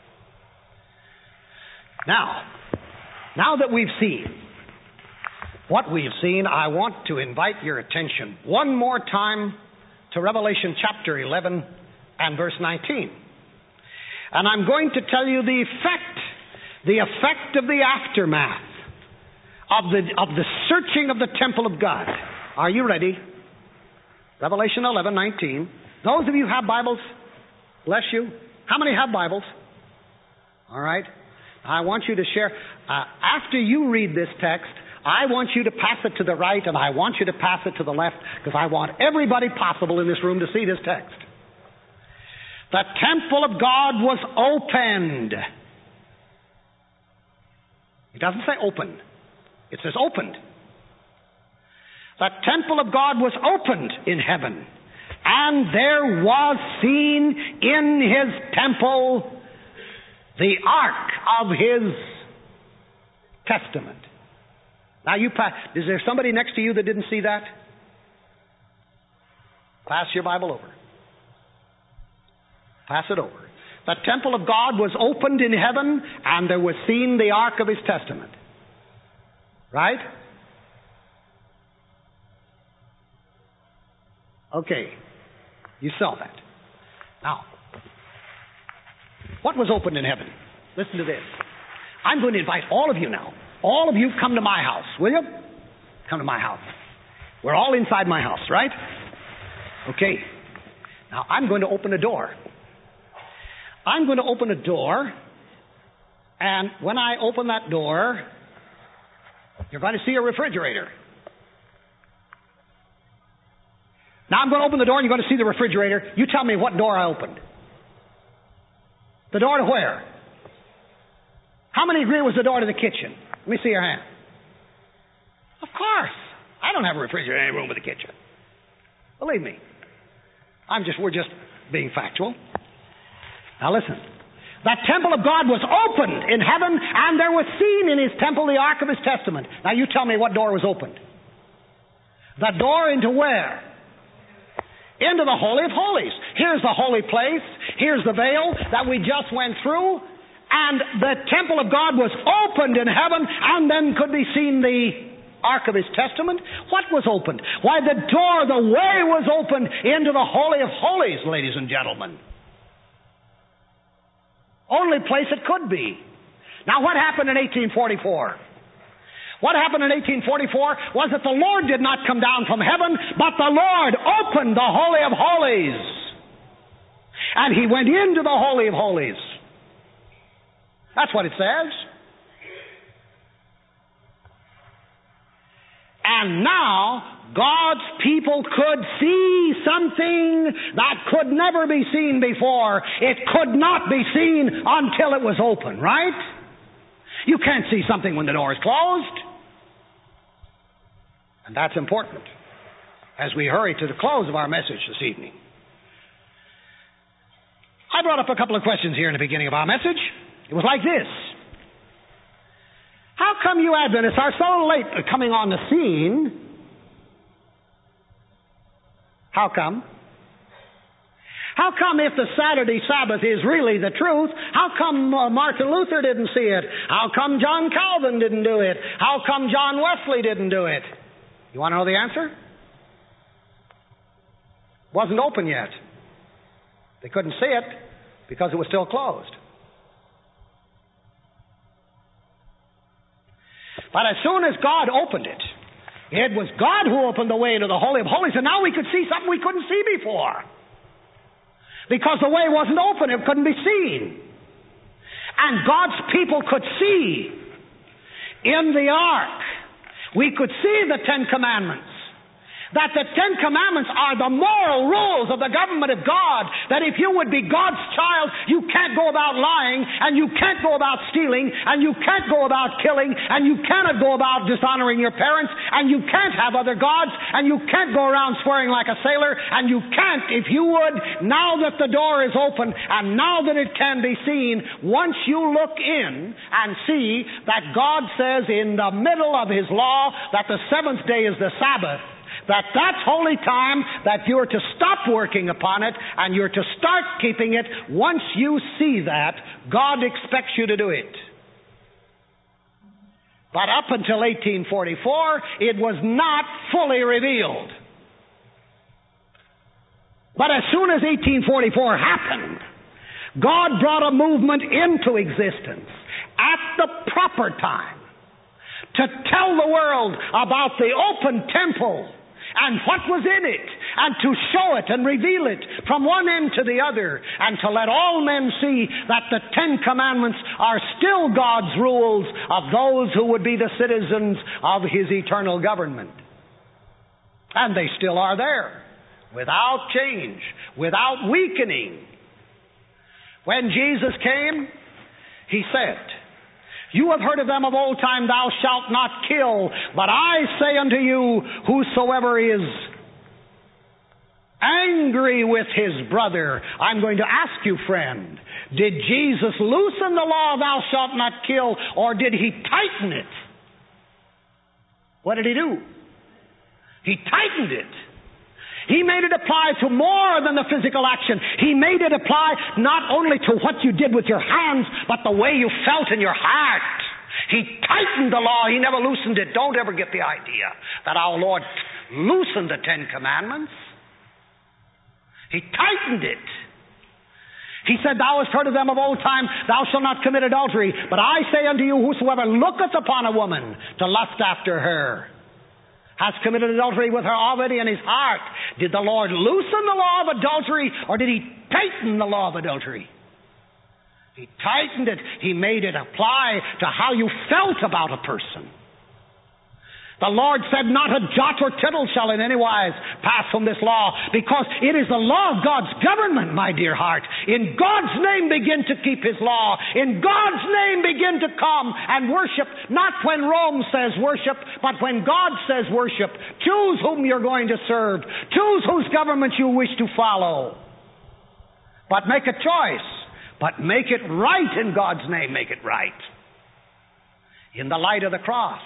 Now that we've seen what we've seen, I want to invite your attention one more time to Revelation chapter 11 and verse 19. And I'm going to tell you the effect of the aftermath of the searching of the temple of God. Are you ready? Revelation 11:19. Those of you who have Bibles, bless you. How many have Bibles? All right. I want you to share. After you read this text, I want you to pass it to the right and I want you to pass it to the left, because I want everybody possible in this room to see this text. The temple of God was opened. It doesn't say open. It says opened. The temple of God was opened in heaven, and there was seen in his temple the ark of his testament. Now is there somebody next to you that didn't see that? Pass your Bible over. Pass it over. The temple of God was opened in heaven, and there was seen the ark of his testament. Right? Okay. You saw that. Now, what was opened in heaven? Listen to this. I'm going to invite all of you now. All of you come to my house, will you? Come to my house. We're all inside my house, right? Okay. Now, I'm going to open a door. I'm going to open a door, and when I open that door, you're going to see a refrigerator. Now I'm going to open the door and you're going to see the refrigerator. You tell me what door I opened. The door to where? How many agree it was the door to the kitchen? Let me see your hand. Of course. I don't have a refrigerator in any room but the kitchen. Believe me. We're just being factual. Now listen. The temple of God was opened in heaven, and there was seen in his temple the ark of his testament. Now you tell me what door was opened. The door into where? Into the Holy of Holies. Here's the holy place. Here's the veil that we just went through. And the temple of God was opened in heaven, and then could be seen the ark of his testament. What was opened? Why, the door, the way was opened into the Holy of Holies, ladies and gentlemen. Only place it could be. Now, what happened in 1844? What happened in 1844 was that the Lord did not come down from heaven, but the Lord opened the Holy of Holies. And he went into the Holy of Holies. That's what it says. And now, God's people could see something that could never be seen before. It could not be seen until it was open, right? You can't see something when the door is closed. And that's important as we hurry to the close of our message this evening. I brought up a couple of questions here in the beginning of our message. It was like this. How come you Adventists are so late coming on the scene How come? How come if the Saturday Sabbath is really the truth, how come Martin Luther didn't see it? How come John Calvin didn't do it? How come John Wesley didn't do it? You want to know the answer? Wasn't open yet. They couldn't see it because it was still closed. But as soon as God opened it, it was God who opened the way into the Holy of Holies, and now we could see something we couldn't see before. Because the way wasn't open, it couldn't be seen. And God's people could see in the ark. We could see the Ten Commandments. That the Ten Commandments are the moral rules of the government of God. That if you would be God's child, you can't go about lying, and you can't go about stealing, and you can't go about killing, and you cannot go about dishonoring your parents, and you can't have other gods, and you can't go around swearing like a sailor, and you can't, if you would, now that the door is open, and now that it can be seen, once you look in and see that God says in the middle of His law that the seventh day is the Sabbath, that's holy time, that you're to stop working upon it and you're to start keeping it. Once you see that, God expects you to do it. But up until 1844, it was not fully revealed. But as soon as 1844 happened, God brought a movement into existence at the proper time to tell the world about the open temple and what was in it, and to show it and reveal it from one end to the other, and to let all men see that the Ten Commandments are still God's rules of those who would be the citizens of His eternal government. And they still are there, without change, without weakening. When Jesus came, He said, "You have heard of them of old time, thou shalt not kill. But I say unto you, whosoever is angry with his brother." I'm going to ask you, friend, did Jesus loosen the law, thou shalt not kill, or did He tighten it? What did He do? He tightened it. He made it apply to more than the physical action. He made it apply not only to what you did with your hands, but the way you felt in your heart. He tightened the law. He never loosened it. Don't ever get the idea that our Lord loosened the Ten Commandments. He tightened it. He said, "Thou hast heard of them of old time, thou shalt not commit adultery. But I say unto you, whosoever looketh upon a woman to lust after her has committed adultery with her already in his heart." Did the Lord loosen the law of adultery, or did He tighten the law of adultery? He tightened it. He made it apply to how you felt about a person. The Lord said, "Not a jot or tittle shall in any wise pass from this law," because it is the law of God's government, my dear heart. In God's name begin to keep His law. In God's name begin to come and worship, not when Rome says worship, but when God says worship. Choose whom you're going to serve. Choose whose government you wish to follow. But make a choice. But make it right in God's name. Make it right. In the light of the cross.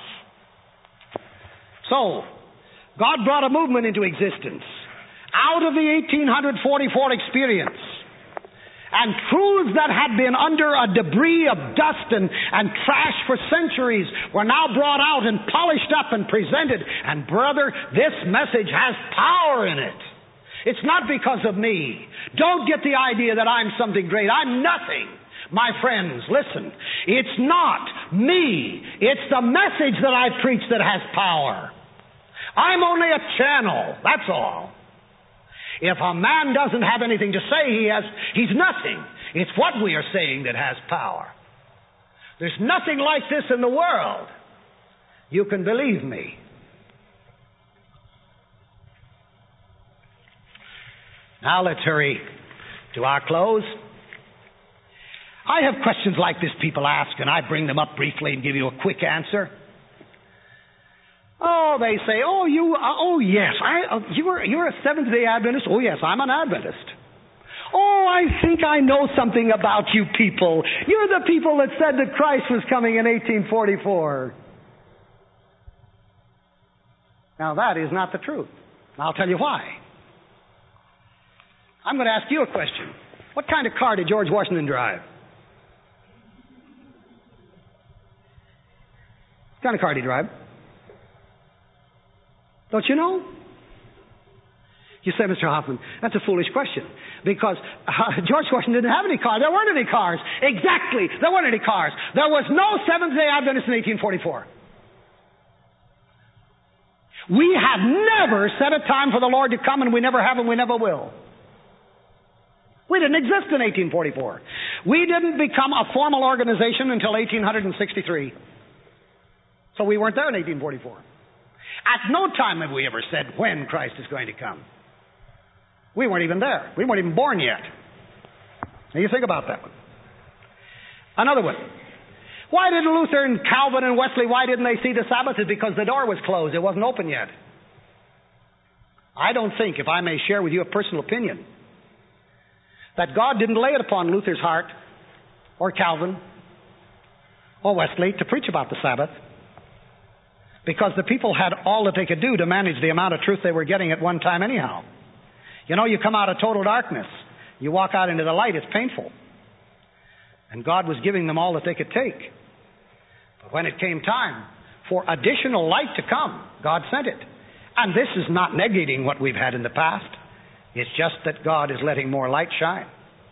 So, God brought a movement into existence out of the 1844 experience. And truths that had been under a debris of dust and trash for centuries were now brought out and polished up and presented. And brother, this message has power in it. It's not because of me. Don't get the idea that I'm something great. I'm nothing. My friends, listen. It's not me. It's the message that I preach that has power. I'm only a channel. That's all. If a man doesn't have anything to say, he's nothing. It's what we are saying that has power. There's nothing like this in the world. You can believe me. Now let's hurry to our close. I have questions like this people ask, and I bring them up briefly and give you a quick answer. Oh, they say, yes, you're a Seventh-day Adventist? Oh, yes, I'm an Adventist. Oh, I think I know something about you people. You're the people that said that Christ was coming in 1844. Now, that is not the truth. I'll tell you why. I'm going to ask you a question. What kind of car did George Washington drive? What kind of car did he drive? Don't you know? You say, Mr. Hoffman, that's a foolish question. Because George Washington didn't have any cars. There weren't any cars. Exactly. There weren't any cars. There was no Seventh-day Adventist in 1844. We have never set a time for the Lord to come, and we never have and we never will. We didn't exist in 1844. We didn't become a formal organization until 1863. So we weren't there in 1844. At no time have we ever said when Christ is going to come. We weren't even there. We weren't even born yet. Now you think about that one. Another one. Why did Luther and Calvin and Wesley, why didn't they see the Sabbath? It's because the door was closed. It wasn't open yet. I don't think, if I may share with you a personal opinion, that God didn't lay it upon Luther's heart or Calvin or Wesley to preach about the Sabbath, because the people had all that they could do to manage the amount of truth they were getting at one time anyhow. You know, you come out of total darkness. You walk out into the light, it's painful. And God was giving them all that they could take. But when it came time for additional light to come, God sent it. And this is not negating what we've had in the past. It's just that God is letting more light shine.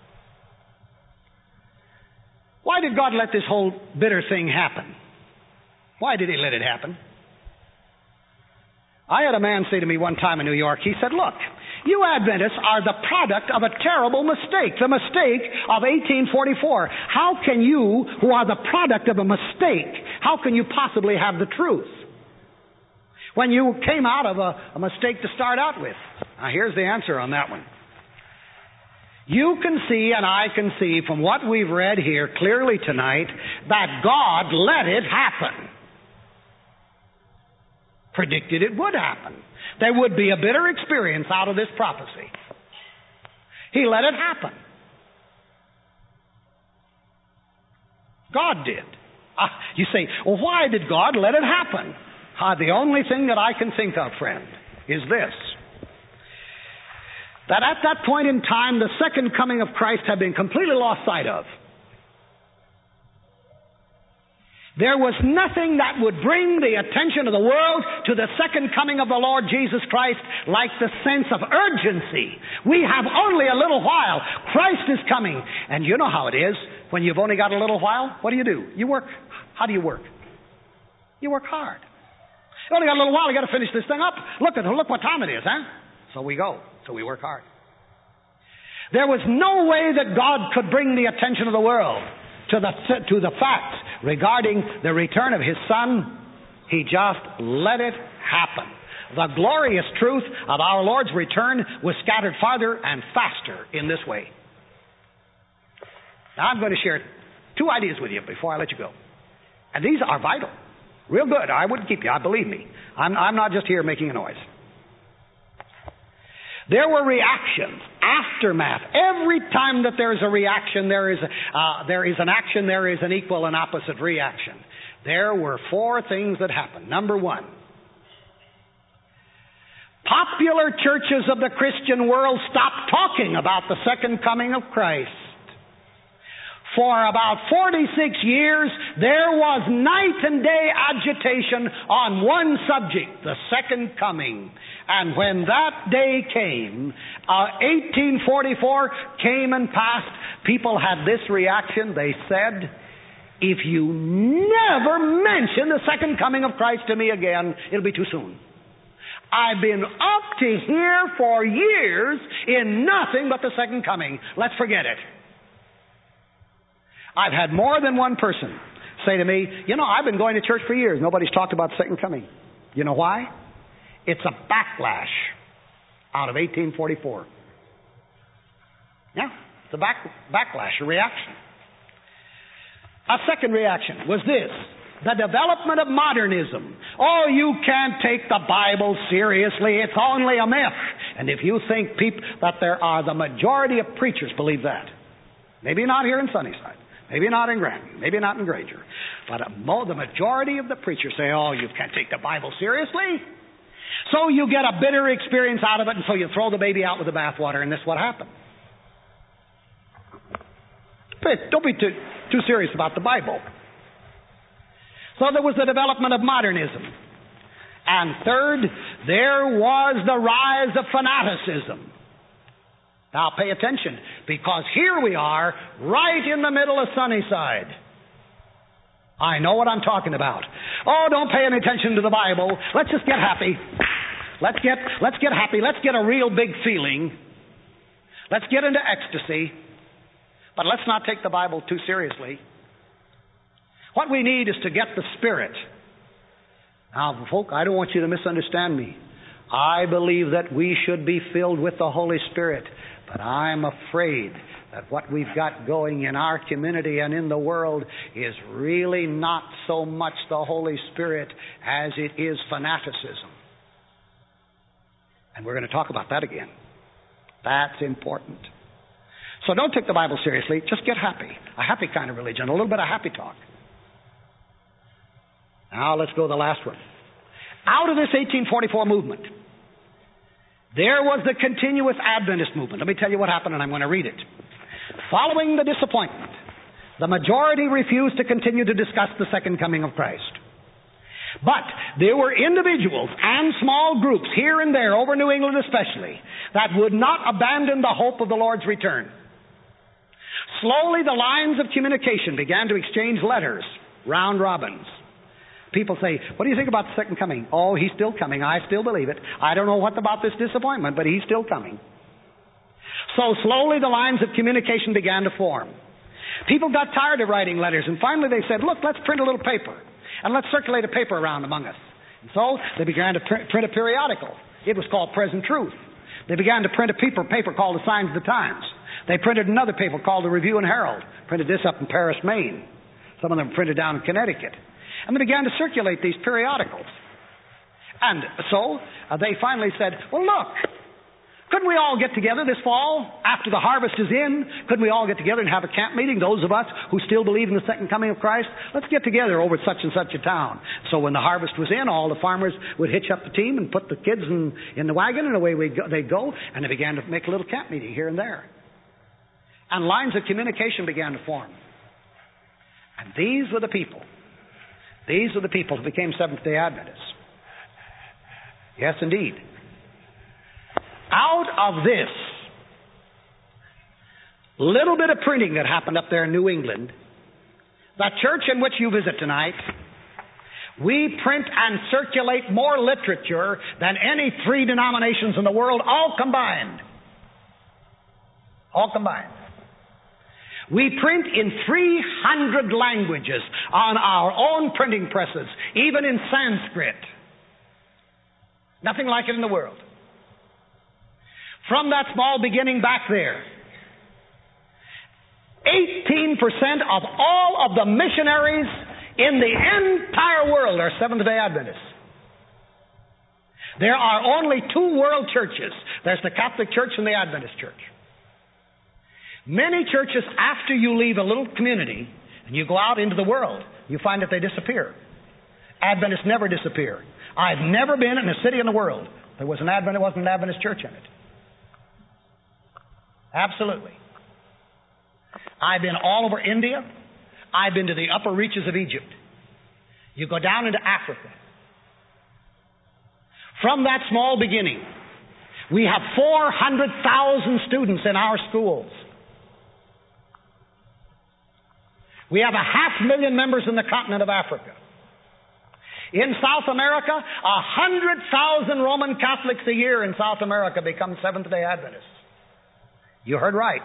Why did God let this whole bitter thing happen? Why did He let it happen? I had a man say to me one time in New York, he said, look, you Adventists are the product of a terrible mistake, the mistake of 1844. How can you, who are the product of a mistake, how can you possibly have the truth when you came out of a mistake to start out with? Now here's the answer on that one. You can see and I can see from what we've read here clearly tonight that God let it happen. Predicted it would happen. There would be a bitter experience out of this prophecy. He let it happen. God did. You say, well, why did God let it happen? The only thing that I can think of, friend, is this. That at that point in time, the second coming of Christ had been completely lost sight of. There was nothing that would bring the attention of the world to the second coming of the Lord Jesus Christ like the sense of urgency. We have only a little while. Christ is coming. And you know how it is. When you've only got a little while, what do? You work. How do you work? You work hard. You only got a little while. You got to finish this thing up. Look what time it is, huh? So we go. So we work hard. There was no way that God could bring the attention of the world to the facts regarding the return of His Son. He just let it happen. The glorious truth of our Lord's return was scattered farther and faster in this way. Now I'm going to share two ideas with you before I let you go. And these are vital. Real good. I wouldn't keep you. Believe me. I'm not just here making a noise. There were reactions, aftermath. Every time that there is a reaction, there is an action, there is an equal and opposite reaction. There were four things that happened. Number one, popular churches of the Christian world stopped talking about the second coming of Christ. For about 46 years, there was night and day agitation on one subject, the second coming. And when that day came, 1844 came and passed, people had this reaction. They said, if you never mention the second coming of Christ to me again, it'll be too soon. I've been up to here for years in nothing but the second coming. Let's forget it. I've had more than one person say to me, I've been going to church for years. Nobody's talked about the second coming. You know why? It's a backlash out of 1844. Yeah, it's a backlash, a reaction. A second reaction was this. The development of modernism. Oh, you can't take the Bible seriously. It's only a myth. And if you think that there are the majority of preachers believe that, maybe not here in Sunnyside, maybe not in Grandview, maybe not in Granger, but the majority of the preachers say, oh, you can't take the Bible seriously. So you get a bitter experience out of it, and so you throw the baby out with the bathwater, and this is what happened. Don't be too serious about the Bible. So there was the development of modernism. And third, there was the rise of fanaticism. Now pay attention, because here we are, right in the middle of Sunnyside. I know what I'm talking about. Oh, don't pay any attention to the Bible. Let's just get happy. Let's get happy. Let's get a real big feeling. Let's get into ecstasy. But let's not take the Bible too seriously. What we need is to get the Spirit. Now, folk, I don't want you to misunderstand me. I believe that we should be filled with the Holy Spirit. But I'm afraid that what we've got going in our community and in the world is really not so much the Holy Spirit as it is fanaticism. And we're going to talk about that again. That's important. So don't take the Bible seriously. Just get happy. A happy kind of religion. A little bit of happy talk. Now let's go to the last one. Out of this 1844 movement, there was the continuous Adventist movement. Let me tell you what happened, and I'm going to read it. Following the disappointment, the majority refused to continue to discuss the second coming of Christ. But there were individuals and small groups here and there, over New England especially, that would not abandon the hope of the Lord's return. Slowly, the lines of communication began to exchange letters, round robins. People say, what do you think about the second coming? Oh, he's still coming. I still believe it. I don't know what about this disappointment, but he's still coming. So slowly the lines of communication began to form. People got tired of writing letters, and finally they said, look, let's print a little paper, and let's circulate a paper around among us. And so they began to print a periodical. It was called Present Truth. They began to print a paper called The Signs of the Times. They printed another paper called the Review and Herald. Printed this up in Paris, Maine. Some of them printed down in Connecticut. And they began to circulate these periodicals. And so they finally said, well, look, couldn't we all get together this fall after the harvest is in? Couldn't we all get together and have a camp meeting, those of us who still believe in the second coming of Christ? Let's get together over at such and such a town. So when the harvest was in, all the farmers would hitch up the team and put the kids in the wagon, and away they'd go, and they began to make a little camp meeting here and there. And lines of communication began to form. And these were the people. These are the people who became Seventh-day Adventists. Yes, indeed. Out of this little bit of printing that happened up there in New England, the church in which you visit tonight, we print and circulate more literature than any three denominations in the world, all combined. All combined. We print in 300 languages on our own printing presses, even in Sanskrit. Nothing like it in the world. From that small beginning back there, 18% of all of the missionaries in the entire world are Seventh-day Adventists. There are only two world churches. There's the Catholic Church and the Adventist Church. Many churches, after you leave a little community and you go out into the world, you find that they disappear. Adventists never disappear. I've never been in a city in the world there wasn't an Adventist church in it. Absolutely. I've been all over India. I've been to the upper reaches of Egypt. You go down into Africa. From that small beginning, we have 400,000 students in our schools. We have 500,000 members in the continent of Africa. In South America, 100,000 Roman Catholics a year in South America become Seventh-day Adventists. You heard right.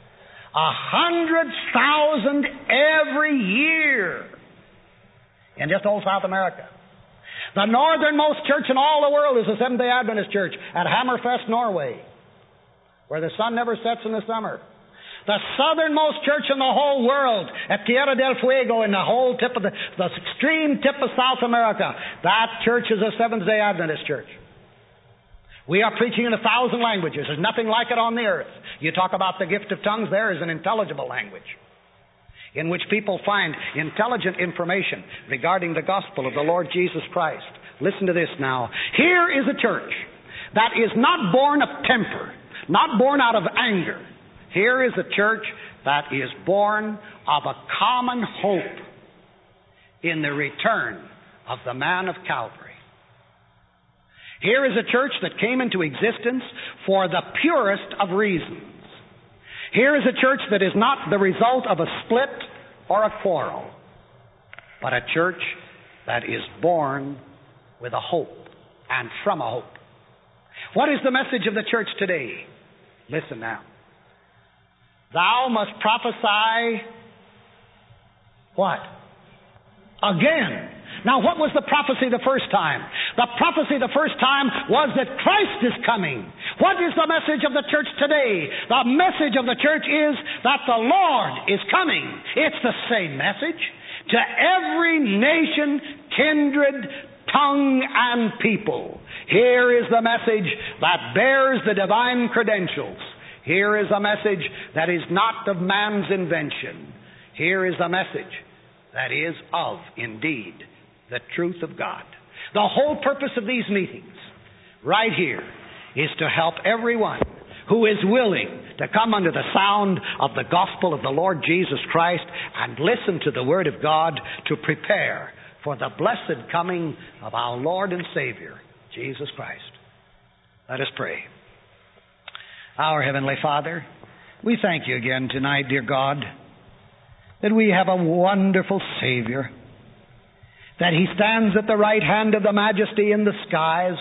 100,000 every year in just old South America. The northernmost church in all the world is the Seventh-day Adventist Church at Hammerfest, Norway, where the sun never sets in the summer. The southernmost church in the whole world at Tierra del Fuego, in the whole tip of the extreme tip of South America, that church is a Seventh-day Adventist church. We are preaching in 1,000 languages. There's nothing like it on the earth. You talk about the gift of tongues, there is an intelligible language in which people find intelligent information regarding the gospel of the Lord Jesus Christ. Listen to this now. Here is a church that is not born of temper, not born out of anger. Here is a church that is born of a common hope in the return of the man of Calvary. Here is a church that came into existence for the purest of reasons. Here is a church that is not the result of a split or a quarrel, but a church that is born with a hope and from a hope. What is the message of the church today? Listen now. Thou must prophesy what? Again. Now, what was the prophecy the first time? The prophecy the first time was that Christ is coming. What is the message of the church today? The message of the church is that the Lord is coming. It's the same message to every nation, kindred, tongue, and people. Here is the message that bears the divine credentials. Here is a message that is not of man's invention. Here is a message that is of, indeed, the truth of God. The whole purpose of these meetings, right here, is to help everyone who is willing to come under the sound of the gospel of the Lord Jesus Christ and listen to the Word of God to prepare for the blessed coming of our Lord and Savior, Jesus Christ. Let us pray. Our Heavenly Father, we thank you again tonight, dear God, that we have a wonderful Savior, that He stands at the right hand of the Majesty in the skies,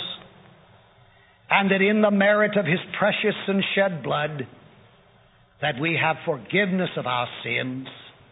and that in the merit of His precious and shed blood, that we have forgiveness of our sins.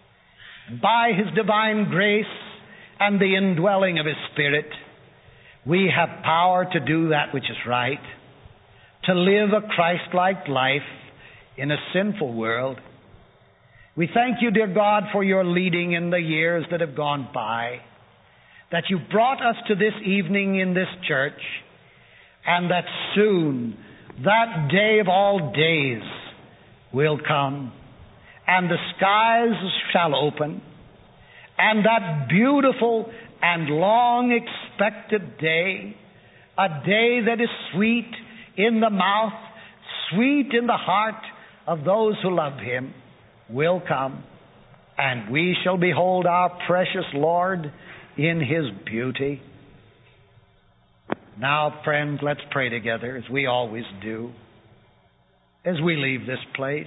By His divine grace and the indwelling of His Spirit, we have power to do that which is right, to live a Christ-like life in a sinful world. We thank you, dear God, for your leading in the years that have gone by, that you brought us to this evening in this church, and that soon that day of all days will come, and the skies shall open, and that beautiful and long expected day, a day that is sweet in the mouth, sweet in the heart of those who love Him, will come, and we shall behold our precious Lord in His beauty. Now, friends, let's pray together as we always do as we leave this place.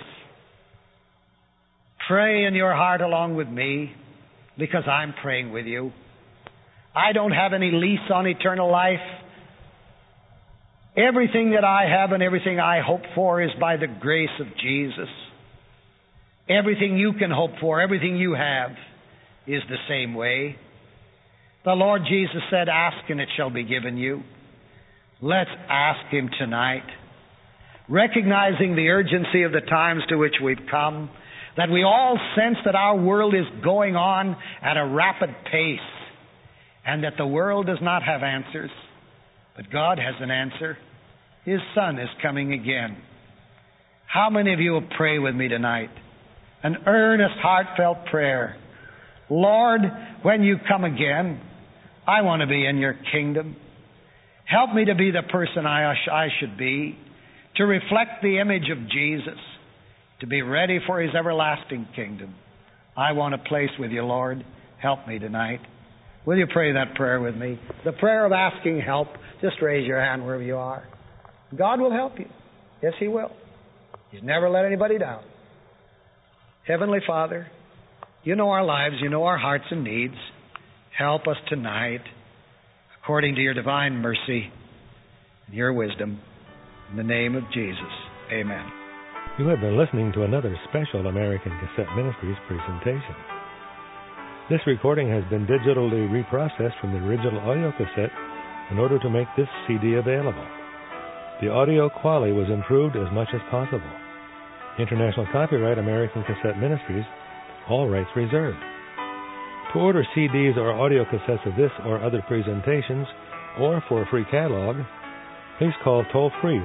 Pray in your heart along with me, because I'm praying with you. I don't have any lease on eternal life. Everything that I have and everything I hope for is by the grace of Jesus. Everything you can hope for, everything you have, is the same way. The Lord Jesus said, "Ask and it shall be given you." Let's ask Him tonight, recognizing the urgency of the times to which we've come, that we all sense that our world is going on at a rapid pace, and that the world does not have answers, but God has an answer. His Son is coming again. How many of you will pray with me tonight? An earnest, heartfelt prayer. Lord, when you come again, I want to be in your kingdom. Help me to be the person I should be, to reflect the image of Jesus, to be ready for His everlasting kingdom. I want a place with you, Lord. Help me tonight. Will you pray that prayer with me? The prayer of asking help. Just raise your hand wherever you are. God will help you. Yes, He will. He's never let anybody down. Heavenly Father, you know our lives, you know our hearts and needs. Help us tonight, according to your divine mercy and your wisdom. In the name of Jesus, amen. You have been listening to another special American Cassette Ministries presentation. This recording has been digitally reprocessed from the original audio cassette in order to make this CD available. The audio quality was improved as much as possible. International copyright American Cassette Ministries, all rights reserved. To order CDs or audio cassettes of this or other presentations, or for a free catalog, please call toll-free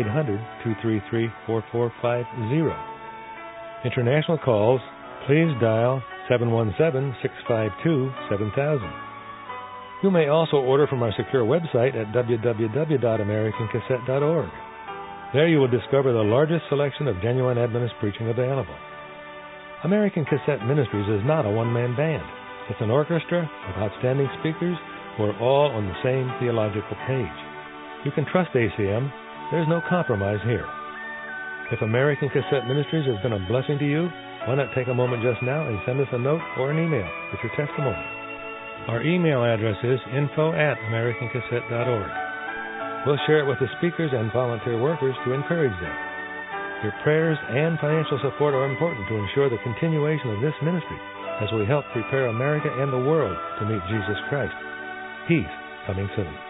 1-800-233-4450. International calls, please dial 717-652-7000. You may also order from our secure website at www.americancassette.org. There you will discover the largest selection of genuine Adventist preaching available. American Cassette Ministries is not a one-man band. It's an orchestra of outstanding speakers who are all on the same theological page. You can trust ACM. There's no compromise here. If American Cassette Ministries has been a blessing to you, why not take a moment just now and send us a note or an email with your testimony? Our email address is info@americancassette.org. We'll share it with the speakers and volunteer workers to encourage them. Your prayers and financial support are important to ensure the continuation of this ministry as we help prepare America and the world to meet Jesus Christ. He's coming soon.